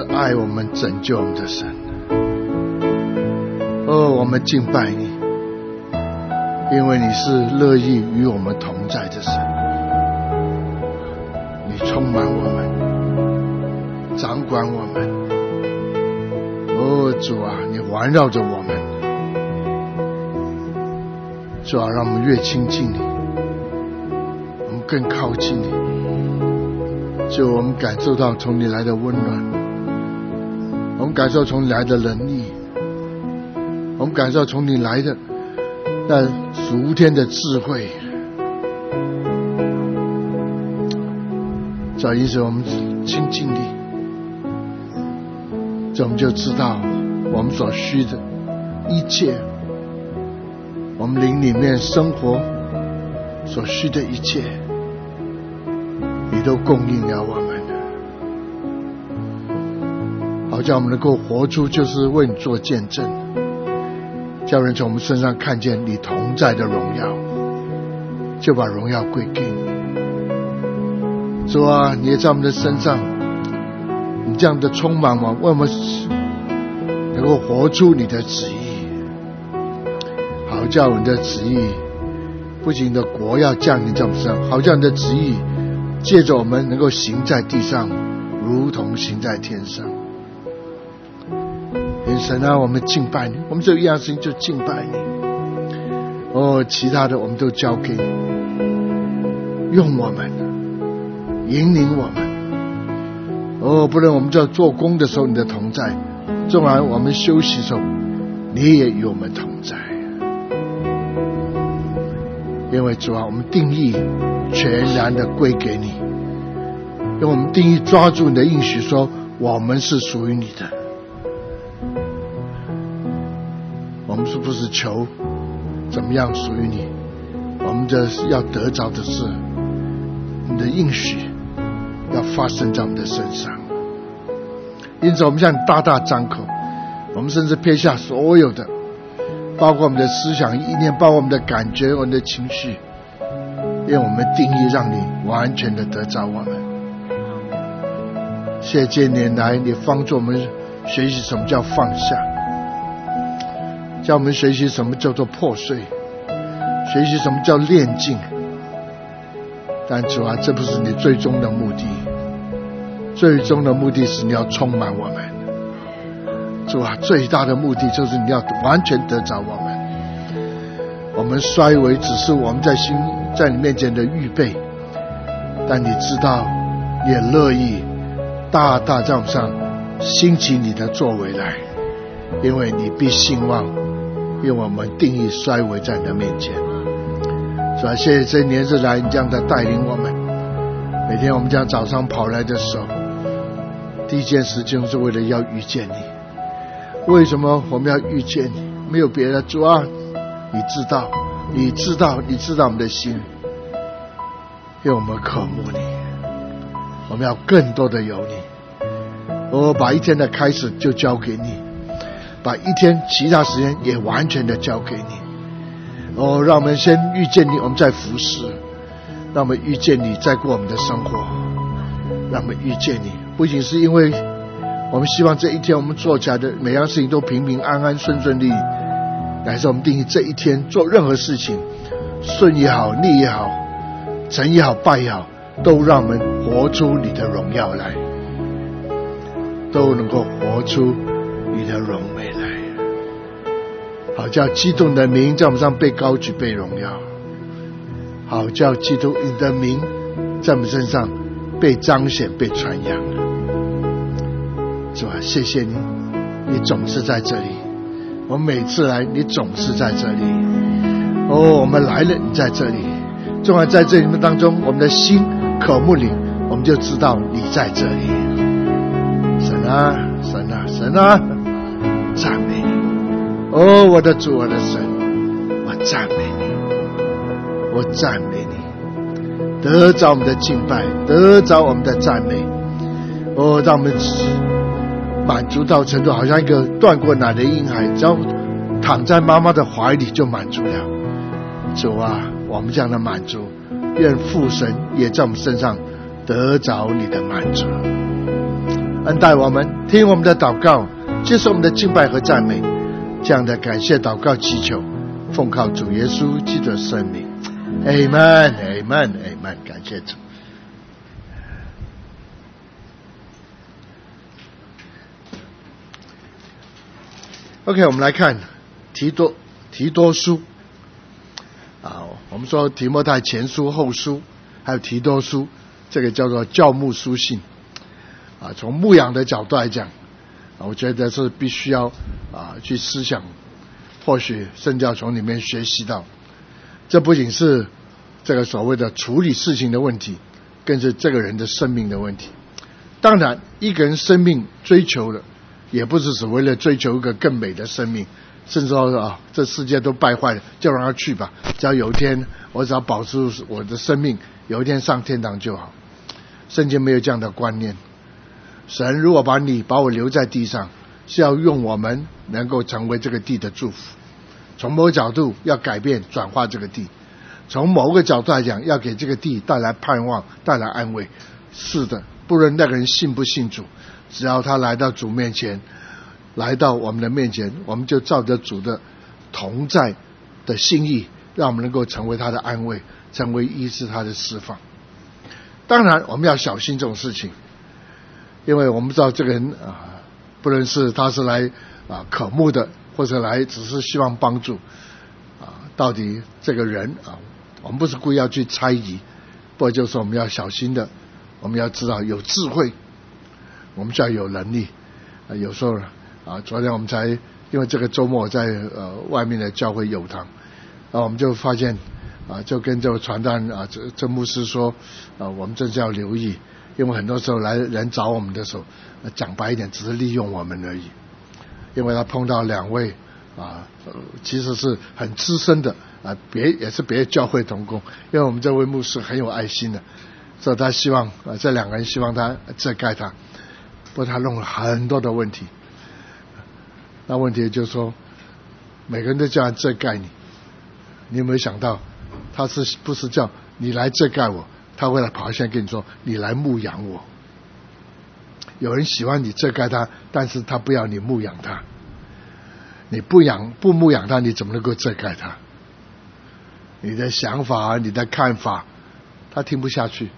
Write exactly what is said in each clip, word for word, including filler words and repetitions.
爱我们、拯救我们的神。哦，我们敬拜你，因为你是乐意与我们同在的神。你充满我们，掌管我们。哦，主啊，你环绕着我们。主啊，让我们越亲近你，我们更靠近你。就我们感受到从你来的温暖，我们感受从你来的仁义，我们感受从你来的那属天的智慧。主啊，因此我们亲近你，这我们就知道我们所需的一切，我们灵里面生活所需的一切，你都供应了我们，好叫我们能够活出就是为你做见证，叫人从我们身上看见你同在的荣耀，就把荣耀归给你。主啊，你也在我们的身上，你这样的充满我，为我们能够活出你的旨意，好叫你的旨意不仅你的国要降临在我们身上，好叫你的旨意借着我们能够行在地上，如同行在天上。神啊，我们敬拜你，我们只有一样事情，就敬拜你。哦，其他的我们都交给你，用我们，引领我们。哦，不论我们在做工的时候你的同在，纵然我们休息的时候你也与我们同在。因为主啊，我们定义全然的归给你，用我们定义抓住你的应许，说我们是属于你的。我们是不是求怎么样属于你？我们的要得着的是你的应许要发生在我们的身上。因此我们向你大大张口，我们甚至撇下所有的，包括我们的思想意念，包括我们的感觉，我们的情绪，因为我们定义让你完全的得着我们。谢谢年来你帮助我们学习什么叫放下，叫我们学习什么叫做破碎，学习什么叫炼净。但主啊，这不是你最终的目的，最终的目的是你要充满我们。主啊，最大的目的就是你要完全得着我们。我们衰微只是我们在心在你面前的预备，但你知道你也乐意大大在我们上兴起你的作为来，因为你必兴旺，因为我们定义衰微在你的面前。是吧？谢谢这年日来你这样的带领我们，每天我们这样早上跑来的时候，第一件事就是为了要遇见你。为什么我们要遇见你？没有别的，主啊，你知道，你知道，你知道我们的心，因为我们渴慕你，我们要更多的有你。我把一天的开始就交给你，把一天其他时间也完全的交给你。哦，让我们先遇见你，我们再服侍；让我们遇见你，再过我们的生活；让我们遇见你，不仅是因为我们希望这一天我们做起来的每样事情都平平安安、顺顺利利，乃是我们定义这一天做任何事情，顺也好、逆也好、成也好、败也好，都让我们活出你的荣耀来，都能够活出你的荣美来。好叫基督的名在我们上被高举、被荣耀，好叫基督你的名在我们身上被彰显、被传扬。主啊，谢谢你，你总是在这里，我们每次来你总是在这里。哦，我们来了你在这里，纵然在这里面当中我们的心渴慕你，我们就知道你在这里。神啊神啊神啊，赞美你！哦，我的主，我的神，我赞美你，我赞美你，得着我们的敬拜，得着我们的赞美。哦，让我们满足到程度，好像一个断过奶的婴孩，只要躺在妈妈的怀里就满足了。主啊，我们这样的满足，愿父神也在我们身上得着你的满足。 恩待我们，听我们的祷告，接受我们的敬拜和赞美。这样的感谢祷告祈求，奉靠主耶稣基督的圣名。Amen, Amen, Amen， 感谢主。OK， 我们来看提多提多书啊，我们说提摩太前书、后书，还有提多书，这个叫做教牧书信啊。从牧养的角度来讲，啊，我觉得是必须要啊去思想，或许甚至要从里面学习到，这不仅是这个所谓的处理事情的问题，更是这个人的生命的问题。当然，一个人生命追求的，也不是只为了追求一个更美的生命，甚至说啊，这世界都败坏了，就让他去吧。只要有一天，我只要保持我的生命，有一天上天堂就好。圣经没有这样的观念。神如果把你把我留在地上，是要用我们能够成为这个地的祝福。从某个角度要改变转化这个地，从某个角度来讲，要给这个地带来盼望，带来安慰。是的，不论那个人信不信主，只要他来到主面前，来到我们的面前，我们就照着主的同在的心意，让我们能够成为他的安慰，成为医治他的释放。当然我们要小心这种事情，因为我们知道这个人啊，不论是他是来啊渴慕的，或者来只是希望帮助啊，到底这个人啊，我们不是故意要去猜疑，不过就是我们要小心的，我们要知道有智慧，我们就要有能力。啊，有时候啊，昨天我们才因为这个周末在呃外面的教会友堂，啊，我们就发现啊，就跟这个传道啊，这这牧师说，啊，我们真是要留意，因为很多时候来人找我们的时候，啊、讲白一点，只是利用我们而已。因为他碰到两位啊、呃，其实是很资深的啊，别也是别的教会同工，因为我们这位牧师很有爱心的，所以他希望啊，这两个人希望他遮盖他，不过他弄了很多的问题。那问题就是说，每个人都这样遮盖你，你有没有想到，他是不是叫你来遮盖我？他会来跑下来跟你说，你来牧养我。有人喜欢你遮盖他，但是他不要你牧养他。你不养不牧养他，你怎么能够遮盖他？你的想法，你的看法，他听不下去。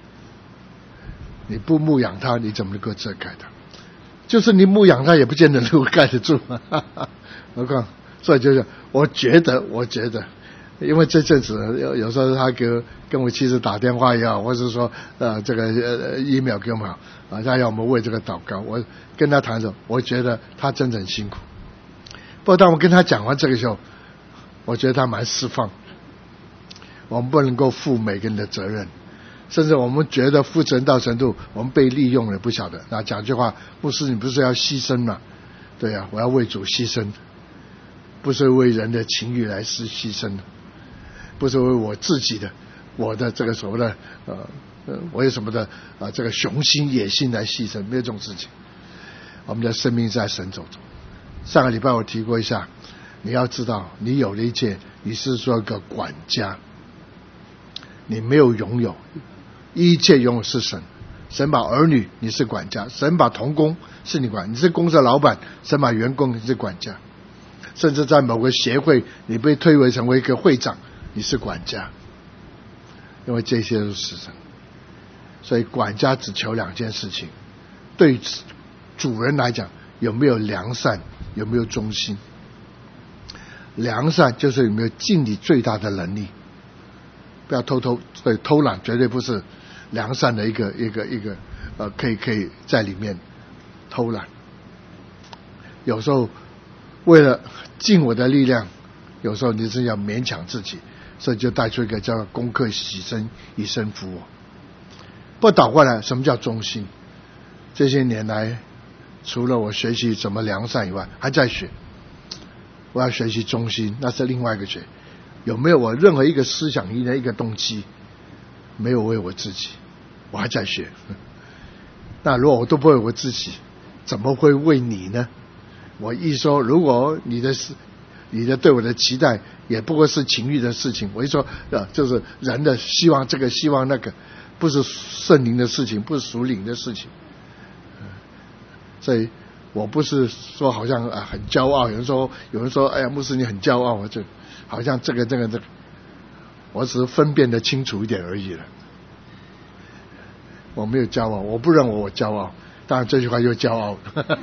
你不牧养他，你怎么能够遮盖他？就是你牧养他，也不见得能够盖得住嘛。我看，所以就是我觉得，我觉得，因为这阵子有有时候他给跟我妻子打电话也好，或者说呃这个呃 email 给我们好啊，他要我们为这个祷告。我跟他谈的时候，我觉得他真的很辛苦。不过当我跟他讲完这个时候，我觉得他蛮释放。我们不能够负每个人的责任，甚至我们觉得负责任到程度，我们被利用了不晓得。那讲句话，牧师你不是要牺牲吗？对啊，我要为主牺牲，不是为人的情欲来牺牺牲的，不是为我自己的我的这个所谓的呃呃我有什么的啊、呃、这个雄心野心来牺牲，没有这种事情。我们的生命在神手中。上个礼拜我提过一下，你要知道，你有了一切，你是做一个管家，你没有拥有，一切拥有是神。神把儿女你是管家，神把同工是你管，你是公司的老板，神把员工你是管家，甚至在某个协会你被推为成为一个会长，你是管家，因为这些都是神。所以管家只求两件事情，对主人来讲，有没有良善，有没有忠心。良善就是有没有尽你最大的能力，不要偷偷对偷懒，绝对不是良善的一个一个一个呃，可以可以在里面偷懒。有时候为了尽我的力量，有时候你是要勉强自己，所以就带出一个叫攻克己身，以身服我。不倒过来，什么叫忠心？这些年来，除了我学习怎么良善以外，还在学。我要学习忠心，那是另外一个学。有没有我任何一个思想一的一个动机没有为我自己，我还在学。那如果我都不为我自己，怎么会为你呢？我一说，如果你的你的对我的期待也不过是情欲的事情，我一说呃，就是人的希望这个希望那个，不是圣灵的事情，不是属灵的事情， 所以我不是说好像啊很骄傲，有人说有人说哎呀牧师你很骄傲，我就好像这个这个这个，我只是分辨得清楚一点而已了。我没有骄傲，我不认为我骄傲，当然这句话又骄傲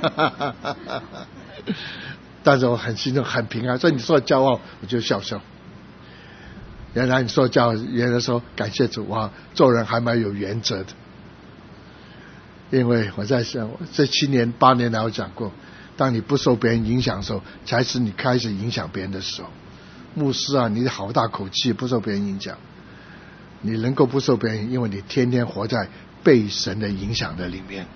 但是我很心中很平安，所以你说骄傲我就笑笑。原来你说骄傲，原来说感谢主，哇，做人还蛮有原则的。因为我在想，这七年八年来我讲过，当你不受别人影响的时候，才是你开始影响别人的时候。牧师啊，你好大口气，不受别人影响。你能够不受别人，因为你天天活在被神的影响的里面。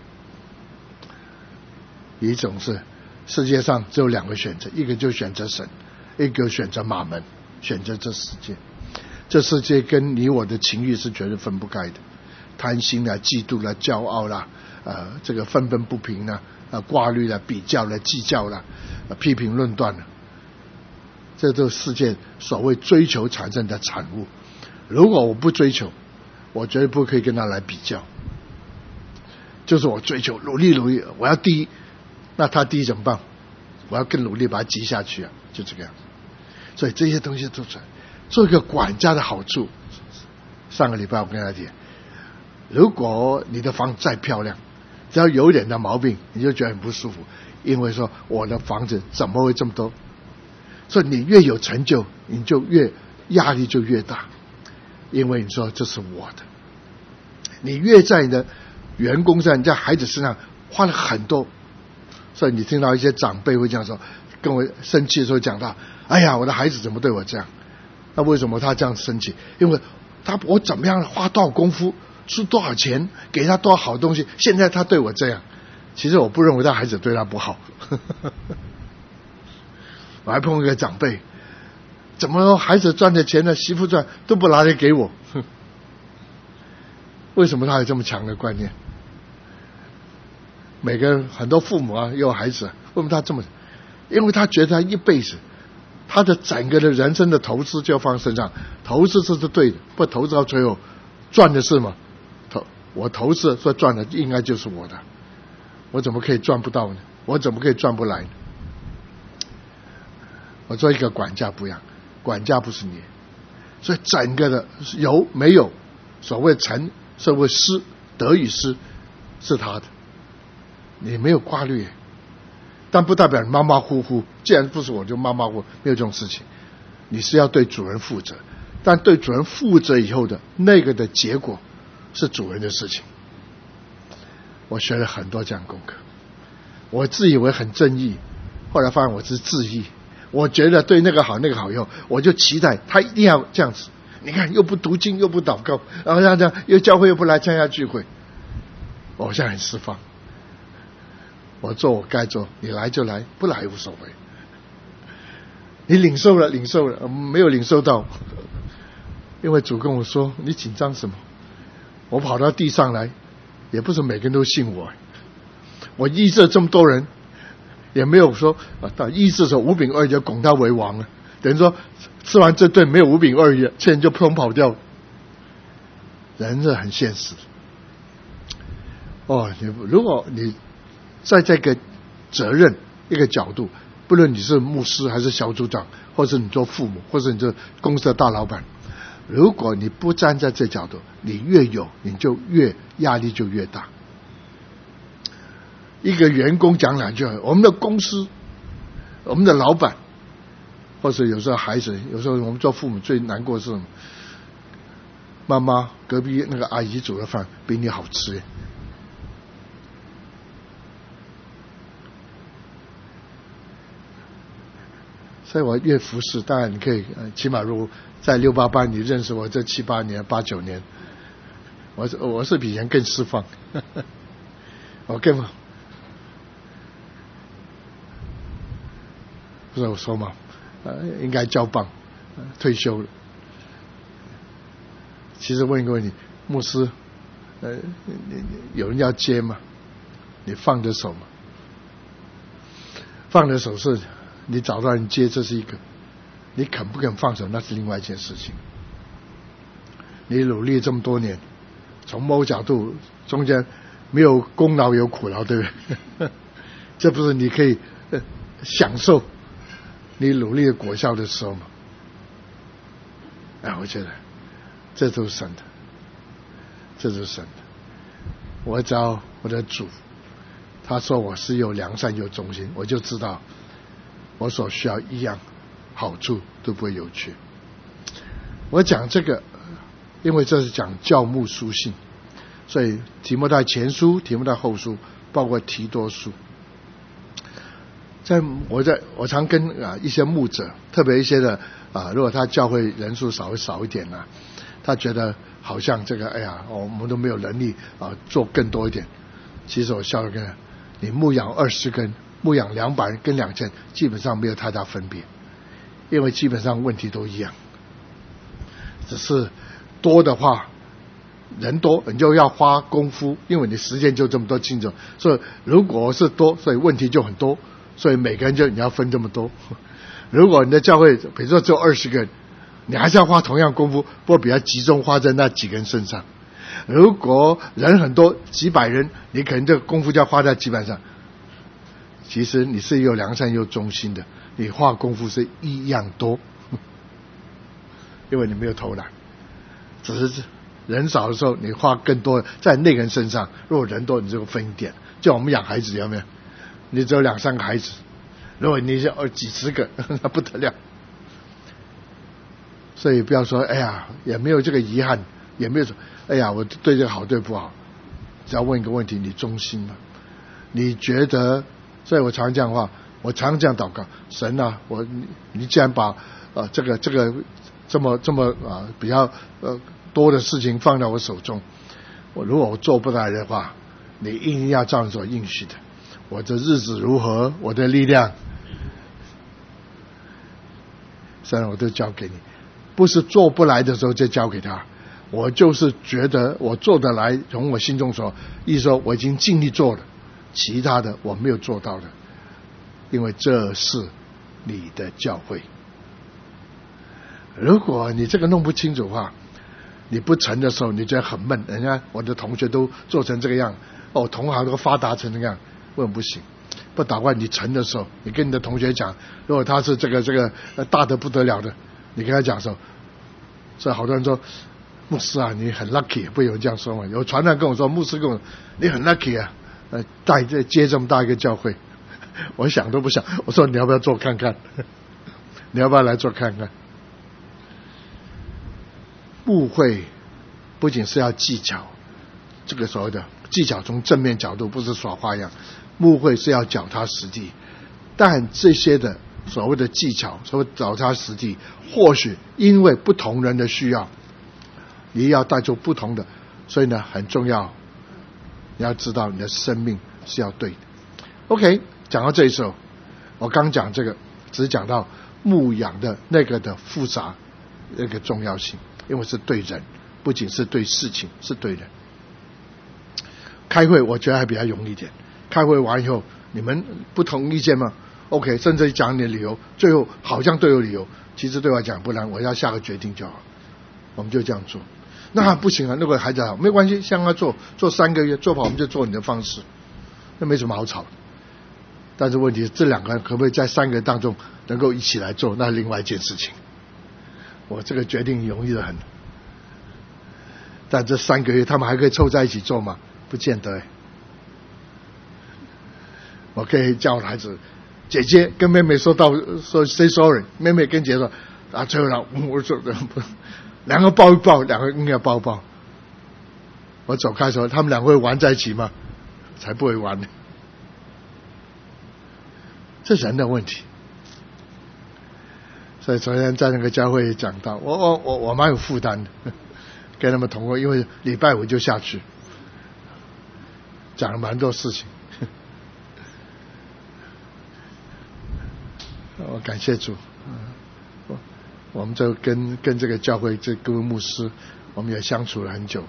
一种是世界上只有两个选择，一个就选择神，一个选择马门，选择这世界。这世界跟你我的情欲是绝对分不开的，贪心啦、嫉妒啦、骄傲啦，呃，这个愤愤不平啦、呃，挂虑啦、比较啦、计较啦、呃、批评论断啦，这都是世界所谓追求产生的产物。如果我不追求，我绝对不可以跟他来比较。就是我追求，努力努力，我要第一，那他第一怎么办？我要更努力把它挤下去啊，就这个样子。所以这些东西都是做一个管家的好处。上个礼拜我跟他讲，如果你的房子再漂亮，只要有一点的毛病，你就觉得很不舒服，因为说我的房子怎么会这么多？所以你越有成就，你就越压力就越大，因为你说这是我的。你越在你的员工上，你在孩子身上花了很多，所以你听到一些长辈会这样说，跟我生气的时候讲到，哎呀，我的孩子怎么对我这样？那为什么他这样生气？因为他我怎么样花多少功夫，出多少钱，给他多少好东西，现在他对我这样。其实我不认为他孩子对他不好我还碰一个长辈，怎么孩子赚的钱呢，媳妇赚都不拿来给我为什么他有这么强的观念？每个人很多父母啊，也有孩子，为什么他这么？因为他觉得他一辈子，他的整个的人生的投资就要放身上，投资这是对的，不投资到最后赚的是嘛？投我投资说赚的应该就是我的，我怎么可以赚不到呢？我怎么可以赚不来呢？我做一个管家不一样，管家不是你，所以整个的有没有所谓成所谓失得与失是他的，你没有挂虑，但不代表你马马虎虎，既然不是我就马马虎虎，没有这种事情。你是要对主人负责，但对主人负责以后的那个的结果是主人的事情。我学了很多这样功课，我自以为很正义，后来发现我是自义。我觉得对那个好那个好以后，我就期待他一定要这样子。你看又不读经又不祷告，然后这样这样又教会又不来参加聚会，我现在很释放。我做我该做，你来就来，不来无所谓。你领受了领受了，没有领受到，因为主跟我说你紧张什么？我跑到地上来，也不是每个人都信我。我医治这么多人，也没有说啊，到医治的时候五饼二鱼就拱他为王了，等于说吃完这顿没有五饼二鱼，这人就砰跑掉了。人是很现实的。哦，你如果你在这个责任一个角度，不论你是牧师还是小组长，或是你做父母，或是你做公司的大老板，如果你不站在这角度，你越有你就越压力就越大。一个员工讲两句，我们的公司我们的老板，或者有时候孩子，有时候我们做父母最难过的是什么？妈妈隔壁那个阿姨煮的饭比你好吃耶。所以我越服侍，当然你可以，起码如在六八班你认识我这七八年八九年，我是我是比以前更释放我更不是我说嘛，呃，应该交棒，呃，退休了。其实问一个问题，牧师，呃，有人要接吗？你放得手吗？放得手是你找到人接，这是一个；你肯不肯放手，那是另外一件事情。你努力这么多年，从某角度中间没有功劳有苦劳，对不对？这不是你可以享受你努力的果效的时候吗？哎，我觉得这都是神的，这都是神的。我只要我的主他说我是又良善又忠心，我就知道我所需要一样好处都不会有缺。我讲这个因为这是讲教牧书信，所以提摩太前书、提摩太后书，包括提多书，在我在我常跟啊一些牧者，特别一些的啊，如果他教会人数稍微少一点啊，他觉得好像这个哎呀，我们都没有能力啊做更多一点。其实我笑了跟你牧养二十根，牧养两百跟两千，基本上没有太大分别，因为基本上问题都一样，只是多的话。人多你就要花功夫，因为你时间就这么多精准，所以如果是多，所以问题就很多，所以每个人就你要分这么多。如果你的教会比如说只有二十个人，你还是要花同样功夫，不过比较集中花在那几个人身上。如果人很多几百人，你可能这个功夫就要花在几百上。其实你是又良善又忠心的，你花功夫是一样多，因为你没有偷懒，只是人少的时候你花更多在那个人身上，如果人多你就分一点。就我们养孩子有没有，你只有两三个孩子，如果你是几十个那不得了。所以不要说哎呀也没有这个遗憾，也没有说哎呀我对这个好对不好，只要问一个问题，你忠心吗？你觉得？所以我常讲话，我常这样祷告，神啊，我你你既然把呃这个这个这么这么啊比较呃多的事情放在我手中，我如果我做不来的话，你一定要照所应许的。我的日子如何，我的力量，神我都交给你。不是做不来的时候就交给他，我就是觉得我做得来，从我心中说，意思说我已经尽力做了，其他的我没有做到的，因为这是你的教会。如果你这个弄不清楚的话，你不成的时候你觉得很闷，人家我的同学都做成这个样，哦，同行都发达成这个样，为什么不行？不打怪你成的时候，你跟你的同学讲，如果他是这个这个大得不得了的，你跟他讲说，所以好多人说牧师啊你很 lucky， 不有人这样说吗？有传道跟我说，牧师跟我说你很 lucky 啊，呃带接这么大一个教会，我想都不想，我说你要不要做看看，你要不要来做看看？牧会不仅是要技巧，这个所谓的技巧从正面角度不是耍花样，牧会是要脚踏实地，但这些的所谓的技巧，所谓脚踏实地，或许因为不同人的需要，你要带出不同的，所以呢很重要，你要知道你的生命是要对的。 OK， 讲到这时候，我刚讲这个只是讲到牧养的那个的复杂那个重要性，因为是对人，不仅是对事情，是对人。开会我觉得还比较容易一点，开会完以后你们不同意见吗？ OK， 甚至讲你的理由，最后好像都有理由，其实对我讲不然我要下个决定就好，我们就这样做。那不行啊，那个孩子好没关系，像他做做三个月，做不好我们就做你的方式，那没什么好吵的。但是问题是这两个人可不可以在三个人当中能够一起来做，那是另外一件事情。我这个决定容易得很，但这三个月他们还可以凑在一起做吗？不见得。我可以叫孩子，姐姐跟妹妹说到说 say sorry， 妹妹跟姐姐说啊，最后了我说两个抱一抱，两个应该抱一抱。我走开的时候，他们两个会玩在一起吗？才不会玩呢。这人的问题。所以昨天在那个教会讲到，我我我我蛮有负担的，跟他们同过，因为礼拜五就下去，讲了蛮多事情。我感谢主，我我们就跟跟这个教会这各位牧师，我们也相处了很久。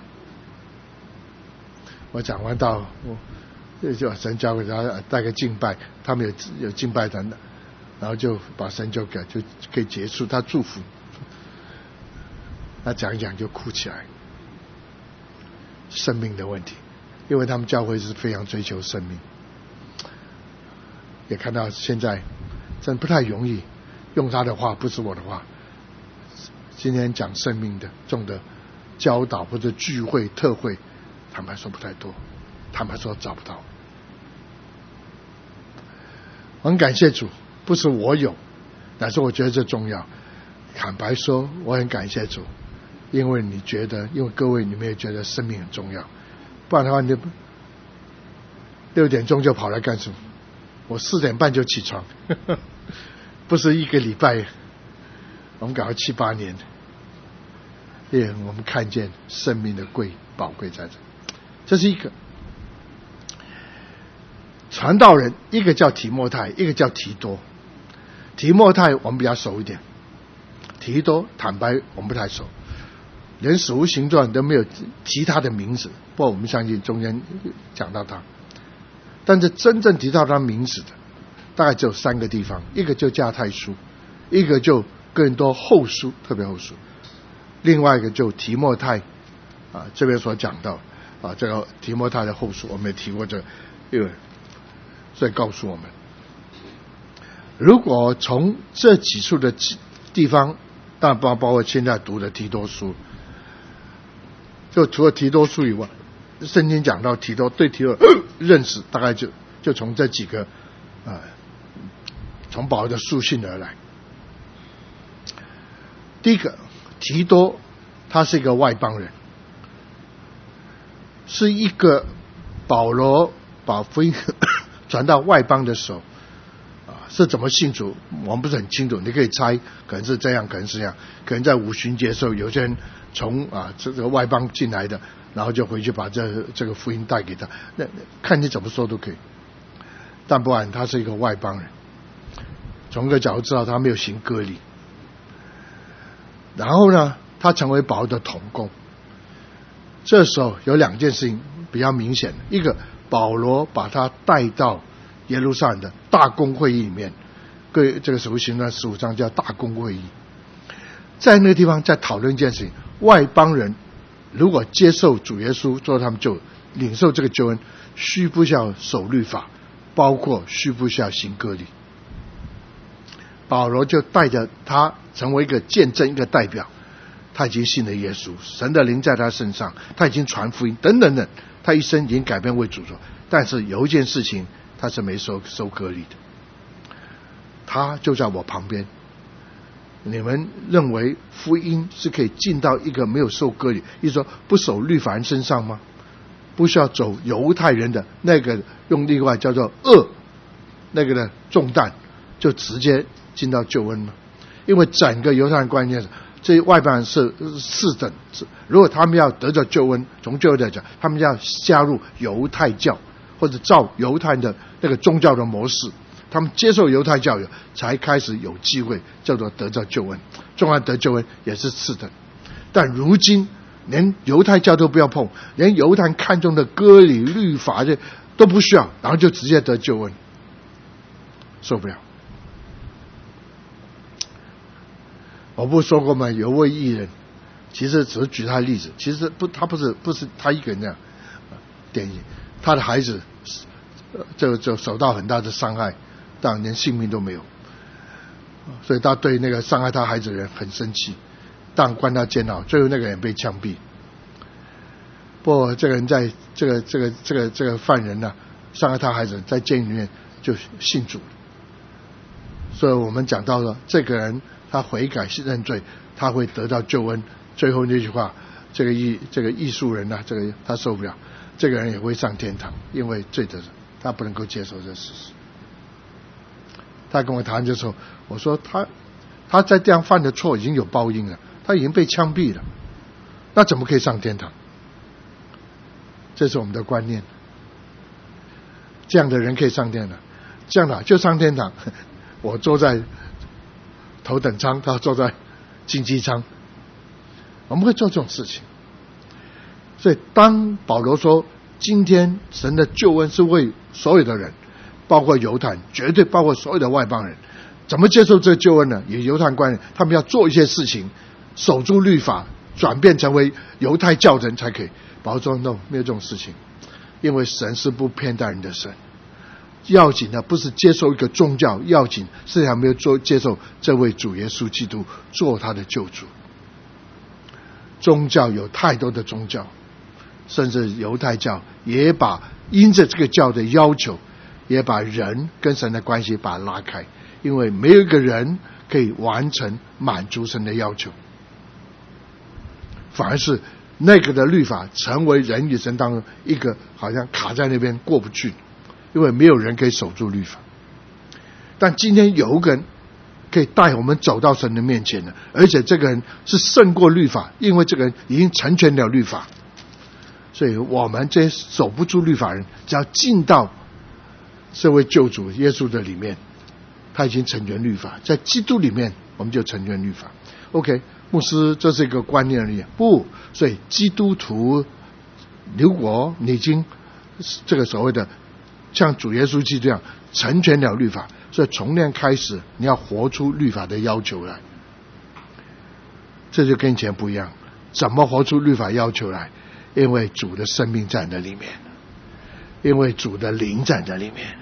我讲完到我就神教会然后带个敬拜，他们有有敬拜团的，然后就把神就给就可以结束，他祝福，他讲一讲就哭起来，生命的问题， 因为他们教会是非常追求生命。也看到现在真不太容易用他的话，不是我的话。今天讲生命的重的教导或者聚会特会，坦白说不太多，坦白说找不到。很感谢主，不是我有，但是我觉得这重要。坦白说我很感谢主，因为你觉得，因为各位你们也觉得生命很重要，不然的话你六点钟就跑来干什么？我四点半就起床，呵呵，不是一个礼拜，我们搞了七八年，因为我们看见生命的贵宝贵在这。这是一个传道人，一个叫提摩太，一个叫提多。提摩太我们比较熟一点，提多坦白我们不太熟，连使徒行传都没有提他的名字，不过我们相信中间讲到他。但是真正提到他名字的大概只有三个地方，一个就加太书，一个就哥林多后书，特别后书，另外一个就提摩太啊，这边所讲到啊，这个提摩太的后书我们也提过这个，因为所以告诉我们，如果从这几处的地方，当然包包括现在读的提多书，就除了提多书以外，圣经讲到提多，对提多认识大概就就从这几个啊，从保罗的书信而来。第一个，提多他是一个外邦人，是一个保罗把福音传到外邦的时候啊，是怎么信主我们不是很清楚，你可以猜，可能是这样，可能是这样，可能在五旬节的时候有些人从啊这个外邦进来的，然后就回去把这这个福音带给他，那看你怎么说都可以。但不然他是一个外邦人，从个角度知道他没有行割礼。然后呢，他成为保罗的同工。这时候有两件事情比较明显，一个保罗把他带到耶路撒冷的大公会议里面，各位这个使徒行传十五章叫大公会议，在那个地方在讨论一件事情，外邦人如果接受主耶稣做他们就领受这个救恩，需不需要守律法，包括需不需要行割礼。保罗就带着他成为一个见证，一个代表，他已经信了耶稣，神的灵在他身上，他已经传福音等等等，他一生已经改变为主做。但是有一件事情他是没收收割礼的，他就在我旁边。你们认为福音是可以进到一个没有受割礼，意思说不守律法人身上吗？不需要走犹太人的那个用另外叫做恶那个的重担，就直接进到救恩吗？因为整个犹太人观念是，这些外邦人是四等，如果他们要得到救恩，从救恩来讲，他们要加入犹太教，或者照犹太人的那个宗教的模式，他们接受犹太教育，才开始有机会叫做得到救恩。纵然得救恩也是次等，但如今连犹太教都不要碰，连犹太人看重的割礼律法都不需要，然后就直接得救恩，受不了。我不是说过吗？有位艺人，其实只是举他的例子，其实不，他不是不是他一个人这样典型，他的孩子就就受到很大的伤害，但连性命都没有，所以他对那个伤害他孩子的人很生气，但关他监牢，最后那个人被枪毙。不过这个人在这个这个这个这个犯人呢、啊，伤害他孩子，在监狱里面就信主了。所以我们讲到了这个人，他悔改认罪，他会得到救恩。最后那句话，这个艺这个艺术人呢、啊，这个他受不了，这个人也会上天堂，因为罪得人，他不能够接受这事实。他跟我谈的时候，我说他他在这样犯的错已经有报应了，他已经被枪毙了，那怎么可以上天堂？这是我们的观念。这样的人可以上天堂，这样的就上天堂。我坐在头等舱，他坐在经济舱，我们会做这种事情。所以当保罗说今天神的救恩是为所有的人，包括犹太人，绝对包括所有的外邦人，怎么接受这个救恩呢？有犹太人观念，他们要做一些事情，守住律法，转变成为犹太教人才可以。保罗说 no， 没有这种事情。 因为神是不偏待人的神。要紧的不是接受一个宗教，要紧是还没有做接受这位主耶稣基督做他的救主。宗教有太多的宗教，甚至犹太教也把因着这个教的要求，也把人跟神的关系把它拉开，因为没有一个人可以完成满足神的要求，反而是那个的律法成为人与神当中一个好像卡在那边过不去，因为没有人可以守住律法。但今天有一个人可以带我们走到神的面前的，而且这个人是胜过律法，因为这个人已经成全了律法。所以我们这些守不住律法人，只要进到这位救主耶稣的里面，他已经成全律法，在基督里面我们就成全律法。 OK， 牧师这是一个观念而已，不，所以基督徒如果你已经这个所谓的像主耶稣基督这样成全了律法，所以从那开始你要活出律法的要求来，这就跟以前不一样。怎么活出律法要求来？因为主的生命在那里面，因为主的灵在那里面。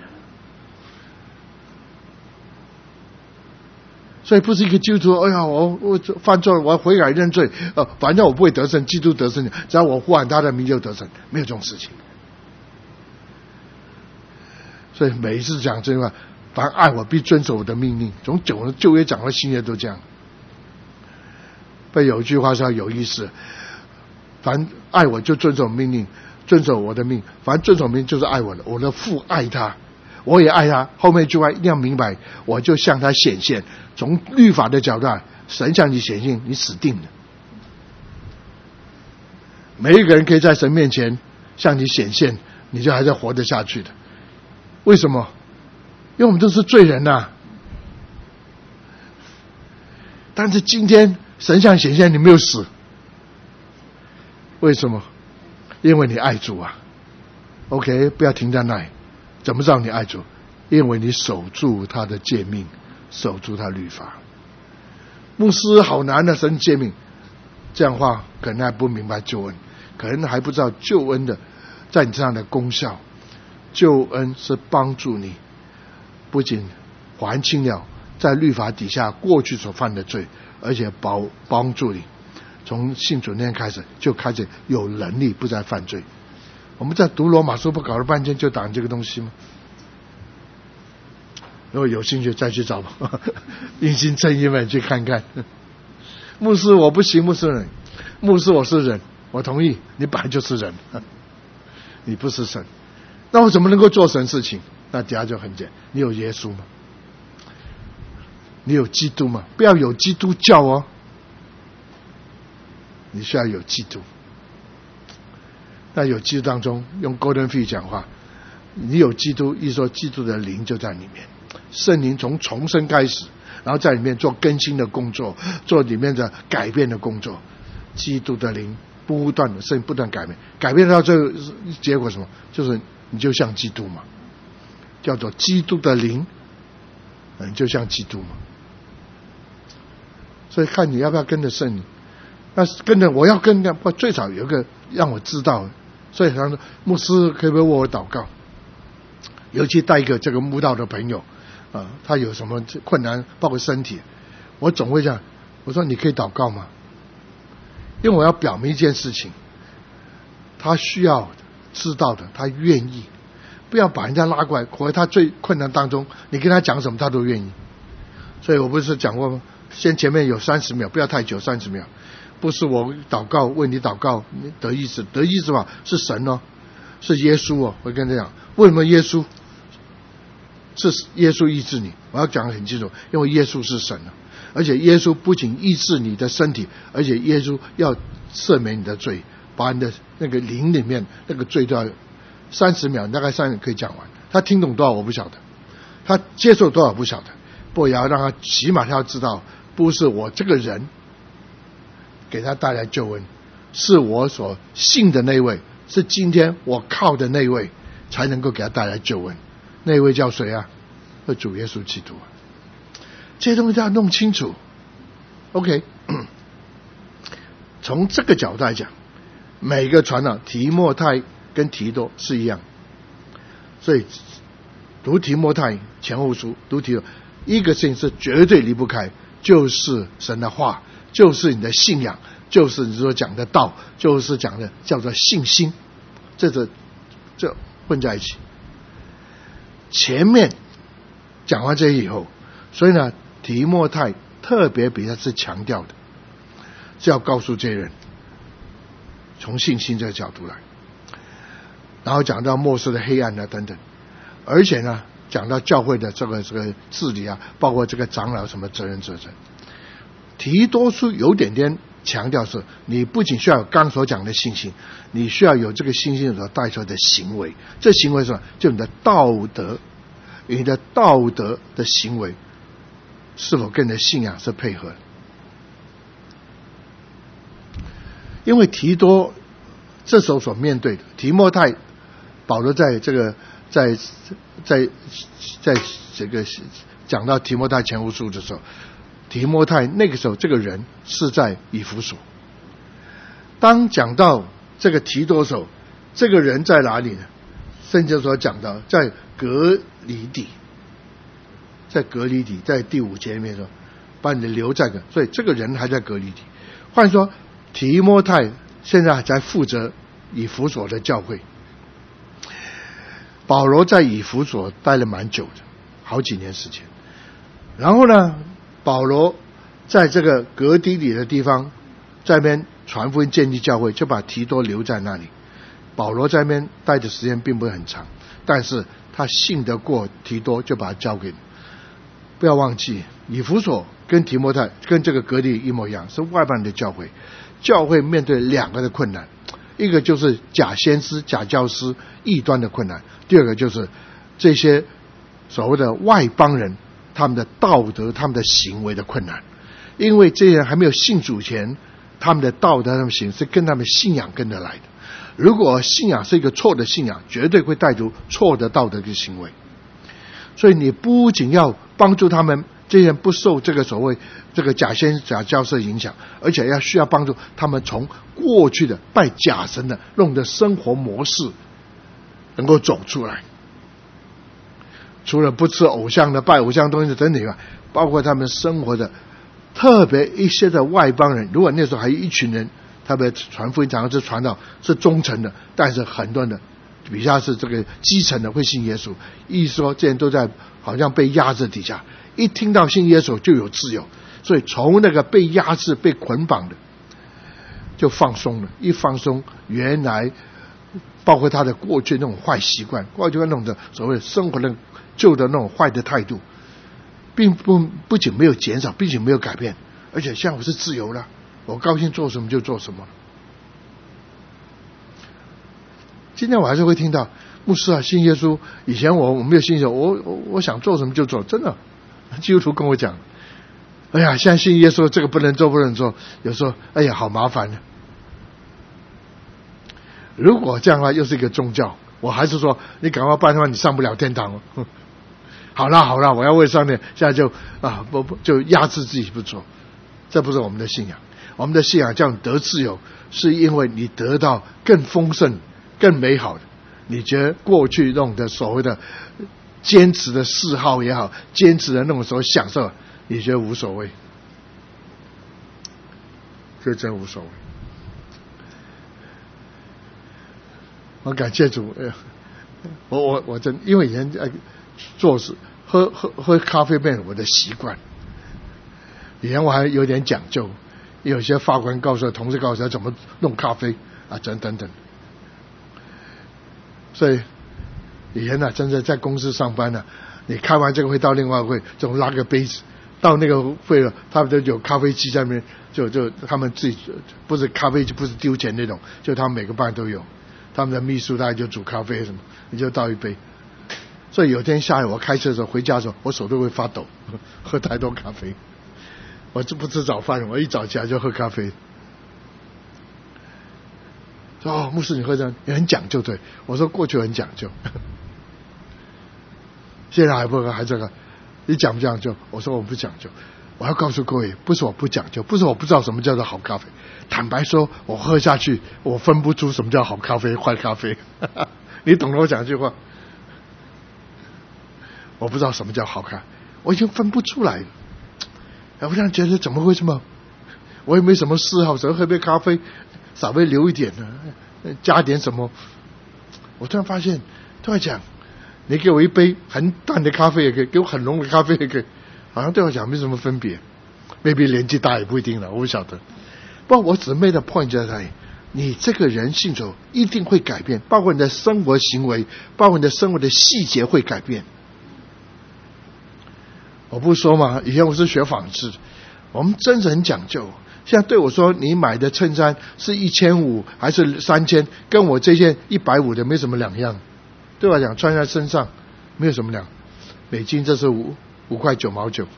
所以不是一个基督徒，哎呀，我我犯错了，我要悔改认罪，呃，反正我不会得胜，基督得胜，只要我呼喊他的名就得胜，没有这种事情。所以每一次讲这句话，凡爱我必遵守我的命令，从旧旧约讲到新约都这样。但有一句话是有意思，凡爱我就遵守命令，遵守我的命，凡遵守命令就是爱我的，我的父爱他，我也爱他。后面一句话一定要明白，我就向他显现。从律法的角度，神向你显现，你死定了。没一个人可以在神面前向你显现，你就还在活得下去的。为什么？因为我们都是罪人啊。但是今天神向显现，你没有死，为什么？因为你爱主啊。 OK， 不要停在那里。怎么知道你爱主？因为你守住他的诫命，守住他律法。牧师好难的，神诫命，这样的话可能还不明白救恩，可能还不知道救恩的在你身上的功效。救恩是帮助你不仅还清了在律法底下过去所犯的罪，而且帮帮助你从信主那天开始就开始有能力不再犯罪。我们在读罗马书不搞了半天就讲这个东西吗？如果有兴趣再去找吧，因信称义们去看看。牧师我不行，牧师人，牧师我是人，我同意，你本来就是人，你不是神，那我怎么能够做神事情？那底下就很简单，你有耶稣吗？你有基督吗？不要有基督教哦，你需要有基督。那有基督当中用 Golden Fee 讲话，你有基督，意思说基督的灵就在里面，圣灵从重生开始，然后在里面做更新的工作，做里面的改变的工作。基督的灵不断的圣不断改变，改变到这个结果什么？就是你就像基督嘛，叫做基督的灵，你就像基督嘛。所以看你要不要跟着圣灵。那跟着我要跟着，不最少有一个让我知道。所以他说牧师可不可以为我祷告？尤其带一个这个慕道的朋友啊，他有什么困难包括身体，我总会这样，我说你可以祷告吗？因为我要表明一件事情，他需要知道的，他愿意，不要把人家拉过来，活在他最困难当中，你跟他讲什么他都愿意。所以我不是讲过吗？先前面有三十秒，不要太久，三十秒。不是我祷告为你祷告得医治，得医治吧是神哦，是耶稣哦。我跟你讲，为什么耶稣是耶稣医治你？我要讲得很清楚，因为耶稣是神啊，而且耶稣不仅医治你的身体，而且耶稣要赦免你的罪，把你的那个灵里面那个罪都要。三十秒大概三秒可以讲完。他听懂多少我不晓得，他接受多少不晓得，不过也要让他起码他要知道，不是我这个人给他带来救恩，是我所信的那位，是今天我靠的那位才能够给他带来救恩。那位叫谁啊？是主耶稣基督啊。这些东西要弄清楚。 OK， 从这个角度来讲，每个传道提摩太跟提多是一样。所以读提摩太前后书，读提多一个事情是绝对离不开，就是神的话，就是你的信仰，就是你所讲的道，就是讲的叫做信心，这这这混在一起。前面讲完这以后，所以呢，提摩太特别比他是强调的，是要告诉这些人，从信心这个角度来，然后讲到末世的黑暗啊等等，而且呢，讲到教会的这个这个治理啊，包括这个长老什么责任责任。提多书有点点强调是，你不仅需要有刚所讲的信心，你需要有这个信心所带出来的行为。这行为是什么？就你的道德，你的道德的行为是否跟你的信仰是配合的？因为提多这时候所面对的，提摩太，保罗在这个在在在这个讲到提摩太前后书的时候，提摩太那个时候这个人是在以弗所。当讲到这个提多的时候，这个人在哪里呢？圣经所讲到在革离底，在革离底，在第五节里面说，把你留在个，所以这个人还在革离底。换说提摩太现在还在负责以弗所的教会。保罗在以弗所待了蛮久的，好几年时间。然后呢，保罗在这个革离底的地方，在那边传福音建立教会，就把提多留在那里。保罗在那边待的时间并不会很长，但是他信得过提多，就把他交给你。不要忘记，以弗所跟提摩太跟这个革离一模一样，是外邦人的教会。教会面对两个的困难，一个就是假先知、假教师、异端的困难，第二个就是这些所谓的外邦人他们的道德、他们的行为的困难。因为这些人还没有信主前，他们的道德、他们行是跟他们信仰跟得来的。如果信仰是一个错的信仰，绝对会带出错的道德的行为。所以你不仅要帮助他们这些人不受这个所谓这个假先假教师影响，而且要需要帮助他们从过去的拜假神的弄的生活模式能够走出来。除了不吃偶像的、拜偶像东西的等等以外，包括他们生活的特别一些的外邦人，如果那时候还有一群人，他们传福音常常是传到是忠诚的，但是很多人的比较是这个基层的会信耶稣，意思说这些人都在好像被压制底下，一听到信耶稣就有自由，所以从那个被压制、被捆绑的就放松了，一放松，原来包括他的过去那种坏习惯，过去那种的所谓生活的旧的那种坏的态度，并不不仅没有减少，并且没有改变，而且现在我是自由了，我高兴做什么就做什么。今天我还是会听到牧师啊，信耶稣，以前我我没有信耶稣，我我我想做什么就做，真的，基督徒跟我讲，哎呀，现在信耶稣这个不能做不能做，有时候哎呀好麻烦呢。如果这样的话又是一个宗教，我还是说你赶快办的话你上不了天堂哦。好啦好啦，我要为上面，现在就啊不不就压制自己不做，这不是我们的信仰。我们的信仰叫你得自由，是因为你得到更丰盛、更美好的。你觉得过去那种的所谓的坚持的嗜好也好，坚持的那种所谓享受，你觉得无所谓，这真无所谓。我感谢主，我我我真因为以前做事喝喝喝咖啡变成我的习惯，以前我还有点讲究，有些法官告诉同事告诉他怎么弄咖啡啊，等等等。所以以前呢、啊，真的在公司上班呢、啊，你开完这个会到另外一个会，总拉个杯子到那个会了，他们都有咖啡机在那边，就就他们自己不是咖啡就不是丢钱那种，就他们每个班都有，他们的秘书大概就煮咖啡什么，你就倒一杯。所以有天下午我开车的时候回家的时候，我手都会发抖，喝太多咖啡。我这不吃早饭，我一早起来就喝咖啡。说哦，牧师你喝这样，你很讲究对？我说过去很讲究，现在还不喝，还这个，你讲不讲究？我说我不讲究。 我要告诉各位，不是我不讲究，不是我不知道什么叫做好咖啡。坦白说，我喝下去，我分不出什么叫好咖啡、坏咖啡。你懂得我讲这句话？我不知道什么叫好咖，我已经分不出来了。我突然觉得怎么会这么？我也没什么嗜好，只喝杯咖啡，稍微留一点呢，加点什么。我突然发现，突然讲，你给我一杯很淡的咖啡也可以，给我很浓的咖啡也可以，好像对我讲没什么分别。maybe 年纪大也不一定了，我不晓得。不过我只 made a point 在那里，你这个人性格一定会改变，包括你的生活行为，包括你的生活的细节会改变。我不说嘛，以前我是学纺织，我们真是很讲究。现在对我说，你买的衬衫是一千五还是三千，跟我这件一百五的没什么两样。对我讲，穿在身上没有什么两。美金这是五五块九毛九，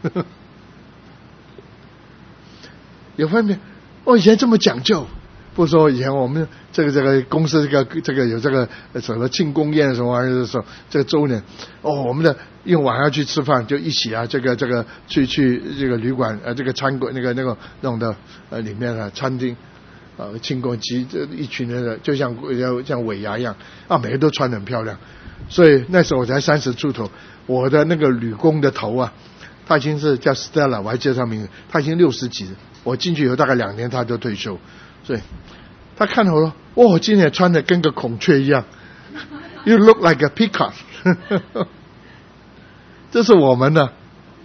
有分别。我以前这么讲究，不说以前我们这个这个公司这个这个有这个什么庆功宴什么玩意儿的时候，这个周年哦，我们的因为晚上去吃饭就一起啊，这个这个去去这个旅馆呃这个餐馆那个那个那种的呃里面的餐厅呃庆功集这一群人的就像像像尾牙一样啊，每个都穿得很漂亮，所以那时候我才三十出头，我的那个女工的头啊，她已经是叫 Stella， 我还记得她名字，她已经六十几了。我进去以后大概两年，她就退休，所以她看到我说：“哦，今天穿的跟个孔雀一样 ，You look like a peacock。”这是我们的，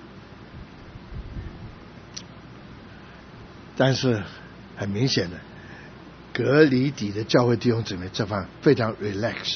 但是很明显的，格里底的教会弟兄姊妹这方非常 relax，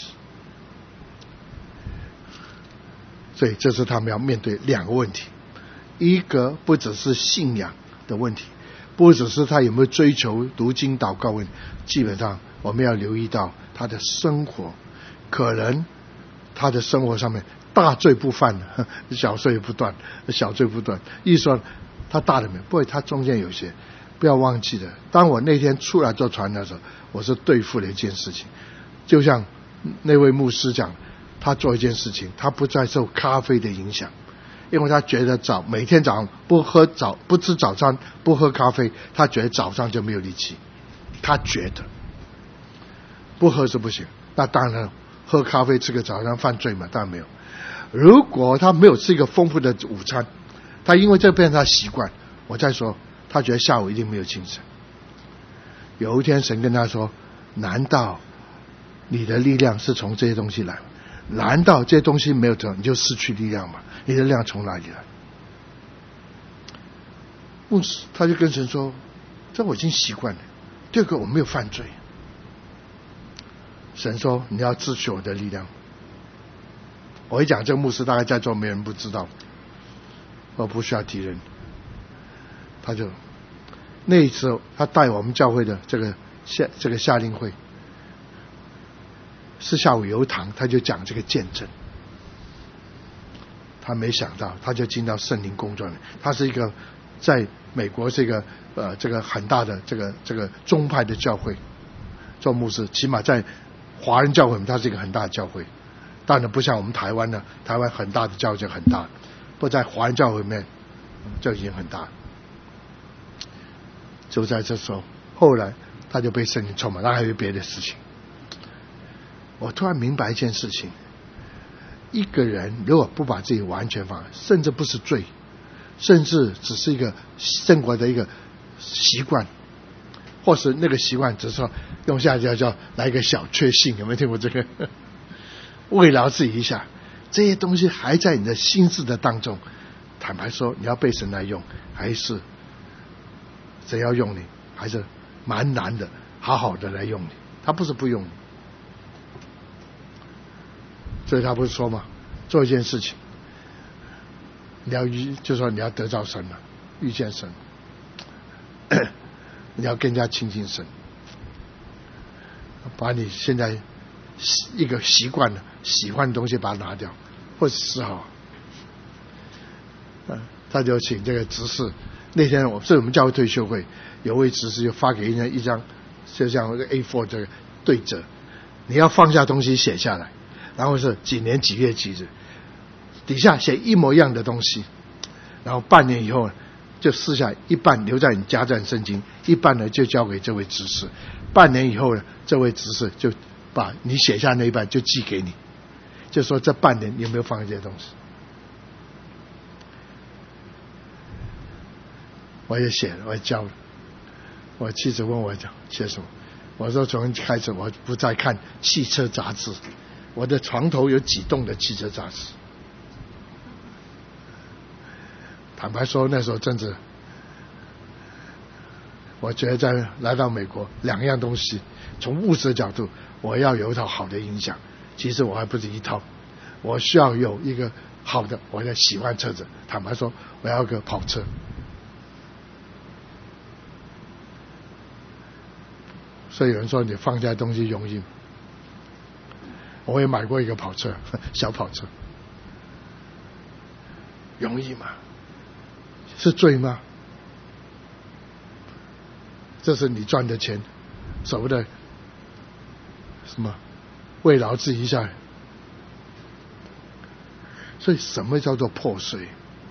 所以这是他们要面对两个问题，一个不只是信仰的问题。不只是他有没有追求读经祷告问题，基本上我们要留意到他的生活，可能他的生活上面大罪不犯，小罪不断，小罪不断。意思说他大的没有，不过他中间有些，不要忘记了。当我那天出来做传的时候，我是对付了一件事情，就像那位牧师讲，他做一件事情，他不再受咖啡的影响。因为他觉得早每天早上不喝早不吃早餐不喝咖啡，他觉得早上就没有力气。他觉得不喝是不行，那当然喝咖啡吃个早餐犯罪嘛，当然没有。如果他没有吃一个丰富的午餐，他因为这变成他习惯，我再说他觉得下午一定没有精神。有一天神跟他说，难道你的力量是从这些东西来？难道这些东西没有得你就失去力量吗？你的力量从哪里来？牧师他就跟神说，这我已经习惯了，第二个我没有犯罪。神说你要支取我的力量。我一讲这个牧师大概在座没人不知道，我不需要提人。他就那一次他带我们教会的这个夏这个夏令会是下午有堂，他就讲这个见证。他没想到他就进到圣灵工作里，他是一个在美国是一个呃这个很大的这个这个宗派的教会做牧师，起码在华人教会他是一个很大的教会，当然不像我们台湾呢，台湾很大的教会就很大，不在华人教会里面就已经很大。就在这时候，后来他就被圣灵充满，那还有别的事情。我突然明白一件事情，一个人如果不把自己完全放，甚至不是罪，甚至只是一个生活的一个习惯，或是那个习惯只是说用下叫叫来一个小确幸，有没有听过这个？慰劳自己一下，这些东西还在你的心智的当中。坦白说，你要被神来用，还是神要用你，还是蛮难的，好好的来用你。他不是不用你。所以他不是说嘛，做一件事情，你要遇，就说你要得着神了，遇见神，你要更加亲近神，把你现在一个习惯的喜欢的东西把它拿掉，或是嗜好。嗯，他就请这个执事，那天我是我们教会退休会，有位执事就发给人家一张，就像 A 四 这个对折，你要放下东西写下来。然后是几年几月几日，底下写一模一样的东西，然后半年以后就试下一半留在你家战圣经，一半呢就交给这位执事。半年以后呢，这位执事就把你写下那一半就寄给你，就说这半年你有没有放这些东西？我也写了，我也交了。我妻子问我讲写什么，我说从今开始我不再看汽车杂志，我的床头有几栋的汽车杂志。坦白说，那时候真的，我觉得在来到美国，两样东西，从物质的角度，我要有一套好的音响。其实我还不是一套，我需要有一个好的，我在喜欢车子。坦白说，我要个跑车。所以有人说你放下东西容易，我也买过一个跑车，小跑车，容易吗？是罪吗？这是你赚的钱，所谓的什么慰劳自己一下。所以什么叫做破碎？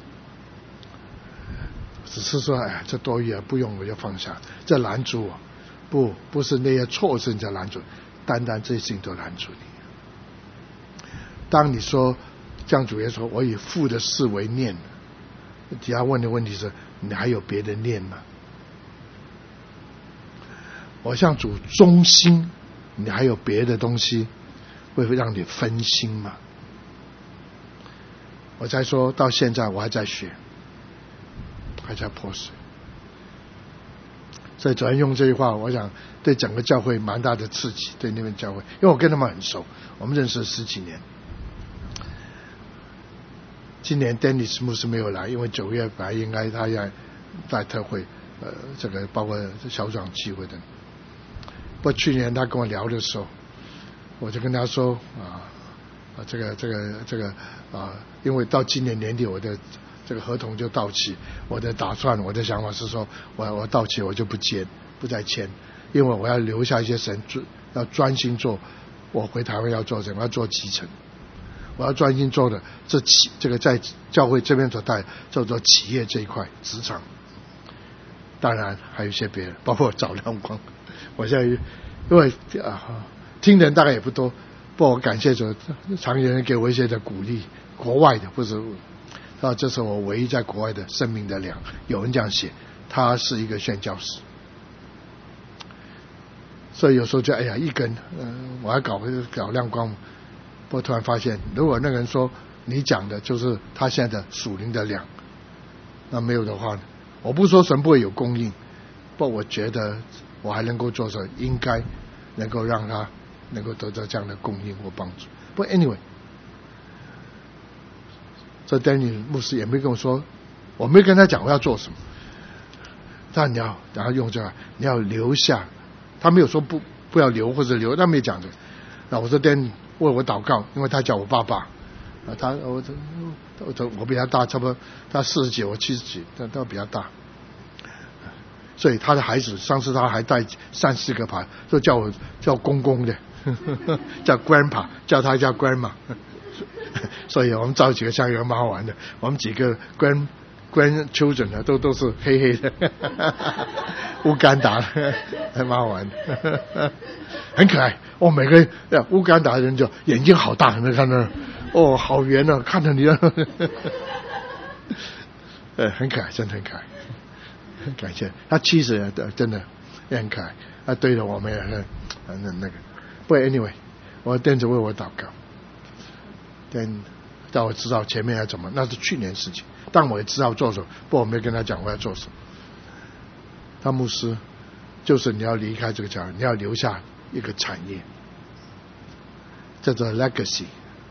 只是说哎，这多余啊，不用我就放下，这拦阻我。不，不是那些错事在拦阻，单单这些事情都拦阻你。当你说，像主耶稣说，我以父的事为念，底下问的问题是，你还有别的念吗？我向主忠心，你还有别的东西会让你分心吗？我才说到现在，我还在学，还在破碎。所以昨天用这句话，我想对整个教会蛮大的刺激，对那边教会，因为我跟他们很熟，我们认识十几年。今年 Dennis 牧师没有来，因为九月本来应该他要带特会，呃，这个包括小长聚会的。不过去年他跟我聊的时候，我就跟他说啊啊，这个这个这个啊，因为到今年年底我的这个合同就到期，我的打算，我的想法是说，我我到期我就不签，不再签，因为我要留下一些神，要专心做。我回台湾要做什么？要做基层，我要专心做的这企这个在教会这边所带叫做企业这一块职场。当然还有一些别人，包括找亮光。我现在因为啊听的人大概也不多，不过我感谢主，常有人给我一些的鼓励，国外的不是。啊，这是我唯一在国外的生命的粮。有人这样写，他是一个宣教士，所以有时候就哎呀一根，嗯、呃，我要搞搞亮光。不过突然发现，如果那个人说你讲的就是他现在的属灵的粮，那没有的话，我不说神不会有供应，不过我觉得我还能够做什，应该能够让他能够得到这样的供应或帮助。不过 anyway。这丹尼牧师也没跟我说，我没跟他讲我要做什么。但你要，然后用这个，你要留下。他没有说不不要留或者留，他没讲这个。那我说丹尼为我祷告，因为他叫我爸爸。啊，他我我我比他大，差不多他四十几，我七十几，但他比较大。所以他的孩子，上次他还带三四个牌，就叫我叫公公的，叫 grandpa， 叫他叫 grandma。所以我们找几个香港蛮好玩的，我们几个 grand grandchildren 呢都都是黑黑的，乌干达还蛮好玩的，很可爱。哦，每个乌干达人就眼睛好大，你看那，哦，好圆啊，看着你，呃，很可爱，真的很可爱。感谢他妻子真的也很可爱，他对着我们也很那那个。不过 anyway， 我店子为我祷告。但但我知道前面要怎么，那是去年事情。但我也知道做什么，不过我没跟他讲我要做什么。他牧师就是你要离开这个家，你要留下一个产业，叫做 legacy。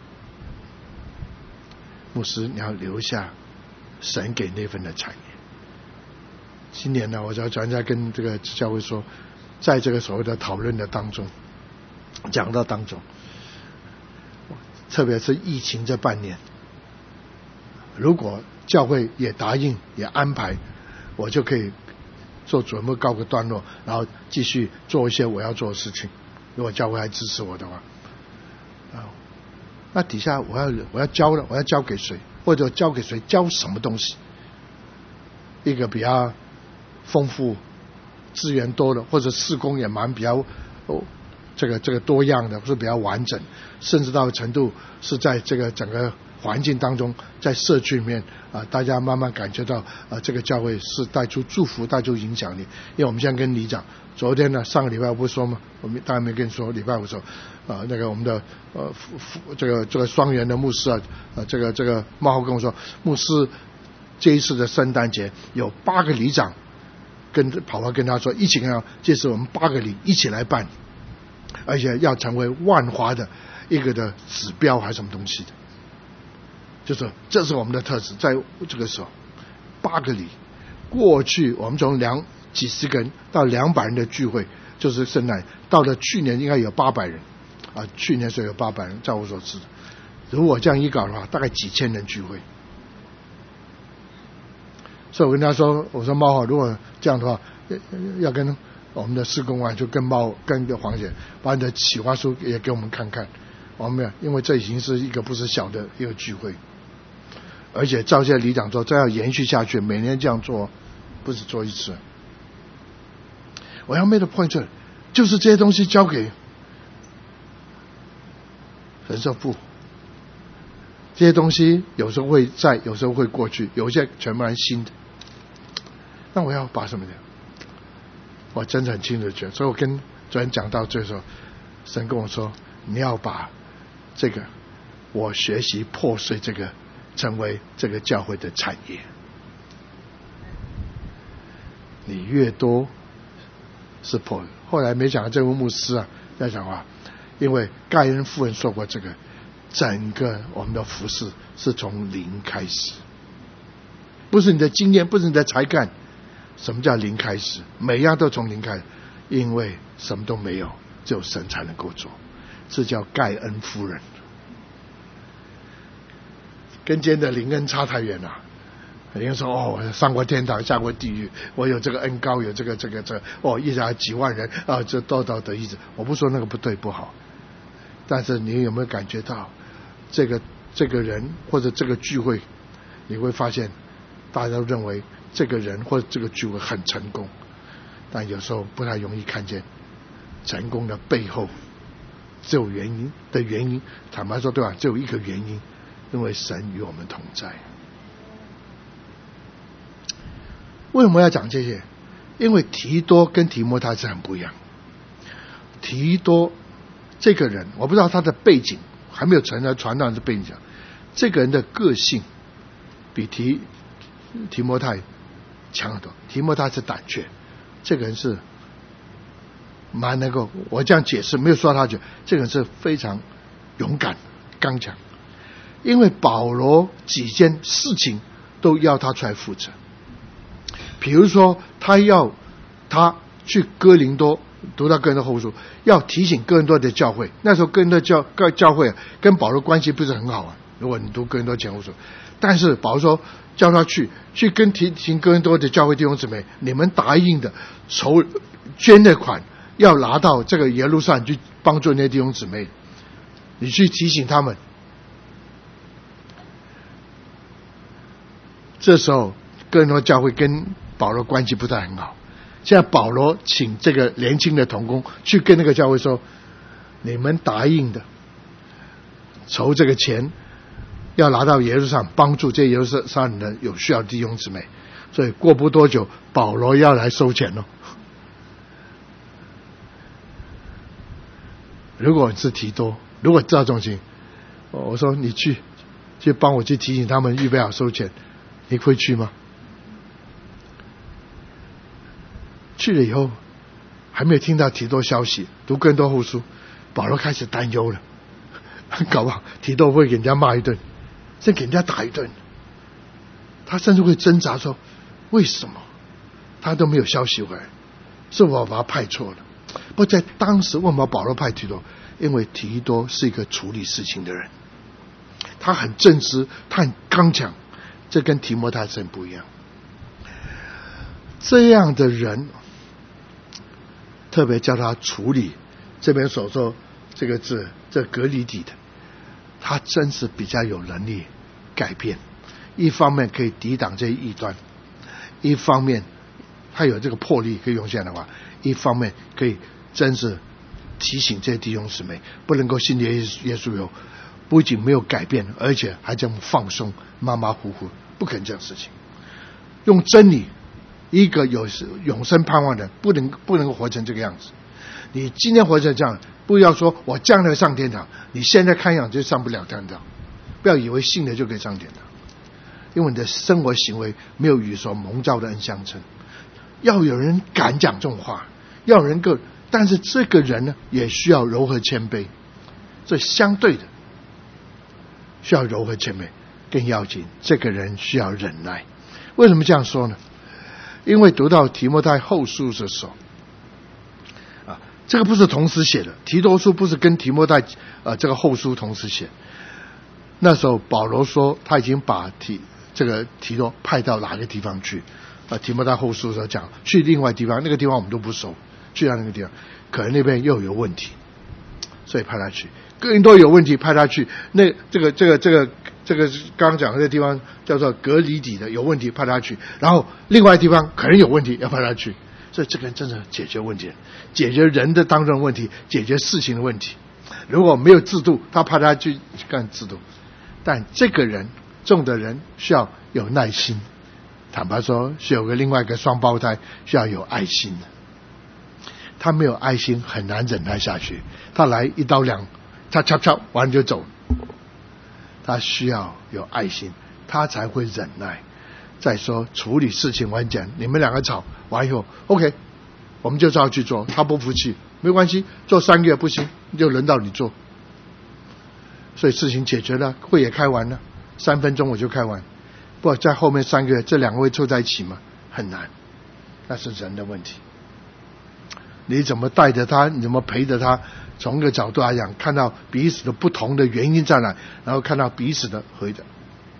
牧师你要留下神给那份的产业。今年呢，我就要专家跟这个教会说，在这个所谓的讨论的当中，讲到当中。特别是疫情这半年，如果教会也答应也安排，我就可以做准备告个段落，然后继续做一些我要做的事情。如果教会还支持我的话，啊，那底下我要我要教了，我要交给谁，或者交给谁，教什么东西？ 一个比较丰富、资源多的，或者事工也蛮比较哦，这个这个多样的，或是比较完整，甚至到程度是在这个整个环境当中，在社区里面啊、呃，大家慢慢感觉到啊、呃，这个教会是带出祝福、带出影响力。因为我们现在跟里长，昨天呢，上个礼拜我不是说吗？我们当然没跟你说，礼拜五的时候，啊、呃，那个我们的呃这个这个双元的牧师啊，呃，这个这个茂浩跟我说，牧师这一次的圣诞节有八个里长跟跑来跟他说，一起跟他，这是我们八个里一起来办，而且要成为万华的一个的指标还是什么东西的。就是这是我们的特质，在这个时候，八个里，过去我们从两几十个人到两百人的聚会，就是圣诞，到了去年应该有八百人，啊，去年是有八百人，照我所知，如果这样一搞的话，大概几千人聚会。所以我跟他说，我说猫好，如果这样的话，要跟我们的事工啊，就跟猫跟着黄姐，把你的企划书也给我们看看，我们因为这已经是一个不是小的一个聚会。而且照现在里长说，这要延续下去，每年这样做，不是做一次。我要 make the point 就是这些东西交给人社部，这些东西有时候会在，有时候会过去，有些全部是新的。那我要把什么呢？我真的很清楚觉得，所以我跟昨天讲到最后，神跟我说，你要把这个我学习破碎这个。成为这个教会的产业，你越多是破。后来没想到这位牧师啊在讲话，因为盖恩夫人说过这个，整个我们的服事是从零开始，不是你的经验，不是你的才干。什么叫零开始？每样都从零开始，因为什么都没有，只有神才能够做，这叫盖恩夫人。跟今天的灵恩差太远了。林恩说：“哦，我上过天堂，下过地狱，我有这个恩高，有这个这个这个哦，一下几万人啊，这多少的意思。我不说那个不对不好，但是你有没有感觉到这个这个人或者这个聚会，你会发现大家都认为这个人或者这个聚会很成功，但有时候不太容易看见成功的背后只有原因的原因。坦白说，对吧？只有一个原因。”因为神与我们同在。为什么要讲这些？因为提多跟提摩太是很不一样。提多这个人，我不知道他的背景，还没有传到传道人的背景讲，这个人的个性比提提摩太强很多。提摩太是胆怯，这个人是蛮能够，我这样解释没有说他觉得这个人是非常勇敢刚强。因为保罗几件事情都要他出来负责，比如说他要他去哥林多，读到哥林多后书，要提醒哥林多的教会。那时候哥林多教教会跟保罗关系不是很好啊，如果你读哥林多前后书，但是保罗说叫他去去跟提醒哥林多的教会弟兄姊妹，你们答应的筹捐的款要拿到这个耶路撒冷去帮助那些弟兄姊妹，你去提醒他们。这时候哥林多教会跟保罗关系不太很好，现在保罗请这个年轻的同工去跟那个教会说，你们答应的筹这个钱要拿到耶路撒冷帮助这耶路撒冷的有需要的弟兄姊妹，所以过不多久保罗要来收钱了。如果你是提多，如果知道这种情，我说你去去帮我去提醒他们预备好收钱，你会去吗？去了以后还没有听到提多消息，读更多后书，保罗开始担忧了，搞不好提多会给人家骂一顿，甚至给人家打一顿，他甚至会挣扎说为什么他都没有消息回来，是我把他派错了。不过在当时为什么保罗派提多？因为提多是一个处理事情的人，他很正直，他很刚强，这跟提摩太真不一样。这样的人特别叫他处理这边所说这个字这格里底的，他真是比较有能力改变，一方面可以抵挡这些异端， 一方面他有这个魄力可以用现在的话，一方面可以真是提醒这些弟兄姊妹，不能够信耶耶稣有不仅没有改变，而且还这样放松马马虎虎，不可能这样的事情。用真理，一个有永生盼望的不能不能够活成这个样子。你今天活成这样，不要说我将来上天堂，你现在看样就上不了天堂。不要以为信了就可以上天堂，因为你的生活行为没有与所蒙召的恩相称。要有人敢讲这种话，要有人够，但是这个人呢，也需要柔和谦卑。这相对的，需要柔和谦卑，更要紧，这个人需要忍耐。为什么这样说呢？因为读到提摩太后书的时候，啊，这个不是同时写的，提多书不是跟提摩太呃这个后书同时写。那时候保罗说他已经把提这个提多派到哪个地方去，啊，提摩太后书的时候讲去另外地方，那个地方我们都不熟，去到那个地方，可能那边又有问题，所以派他去。更多有问题，派他去那这个这个这个这个刚刚讲的这个地方叫做格里底的有问题，派他去，然后另外地方可能有问题，要派他去。所以这个人真的解决问题，解决人的当中问题，解决事情的问题。如果没有制度，他派他去干制度。但这个人种的人需要有耐心，坦白说是有个另外一个双胞胎需要有爱心的。他没有爱心很难忍耐下去，他来一刀两他敲敲完就走。他需要有爱心，他才会忍耐。再说处理事情完讲，你们两个吵完以后 OK 我们就照去做，他不服气没关系，做三个月不行就轮到你做。所以事情解决了，会也开完了，三分钟我就开完。不在后面三个月这两个会凑在一起吗？很难，那是人的问题。你怎么带着他，你怎么陪着他，从一个角度来讲，看到彼此的不同的原因在哪，然后看到彼此的合的。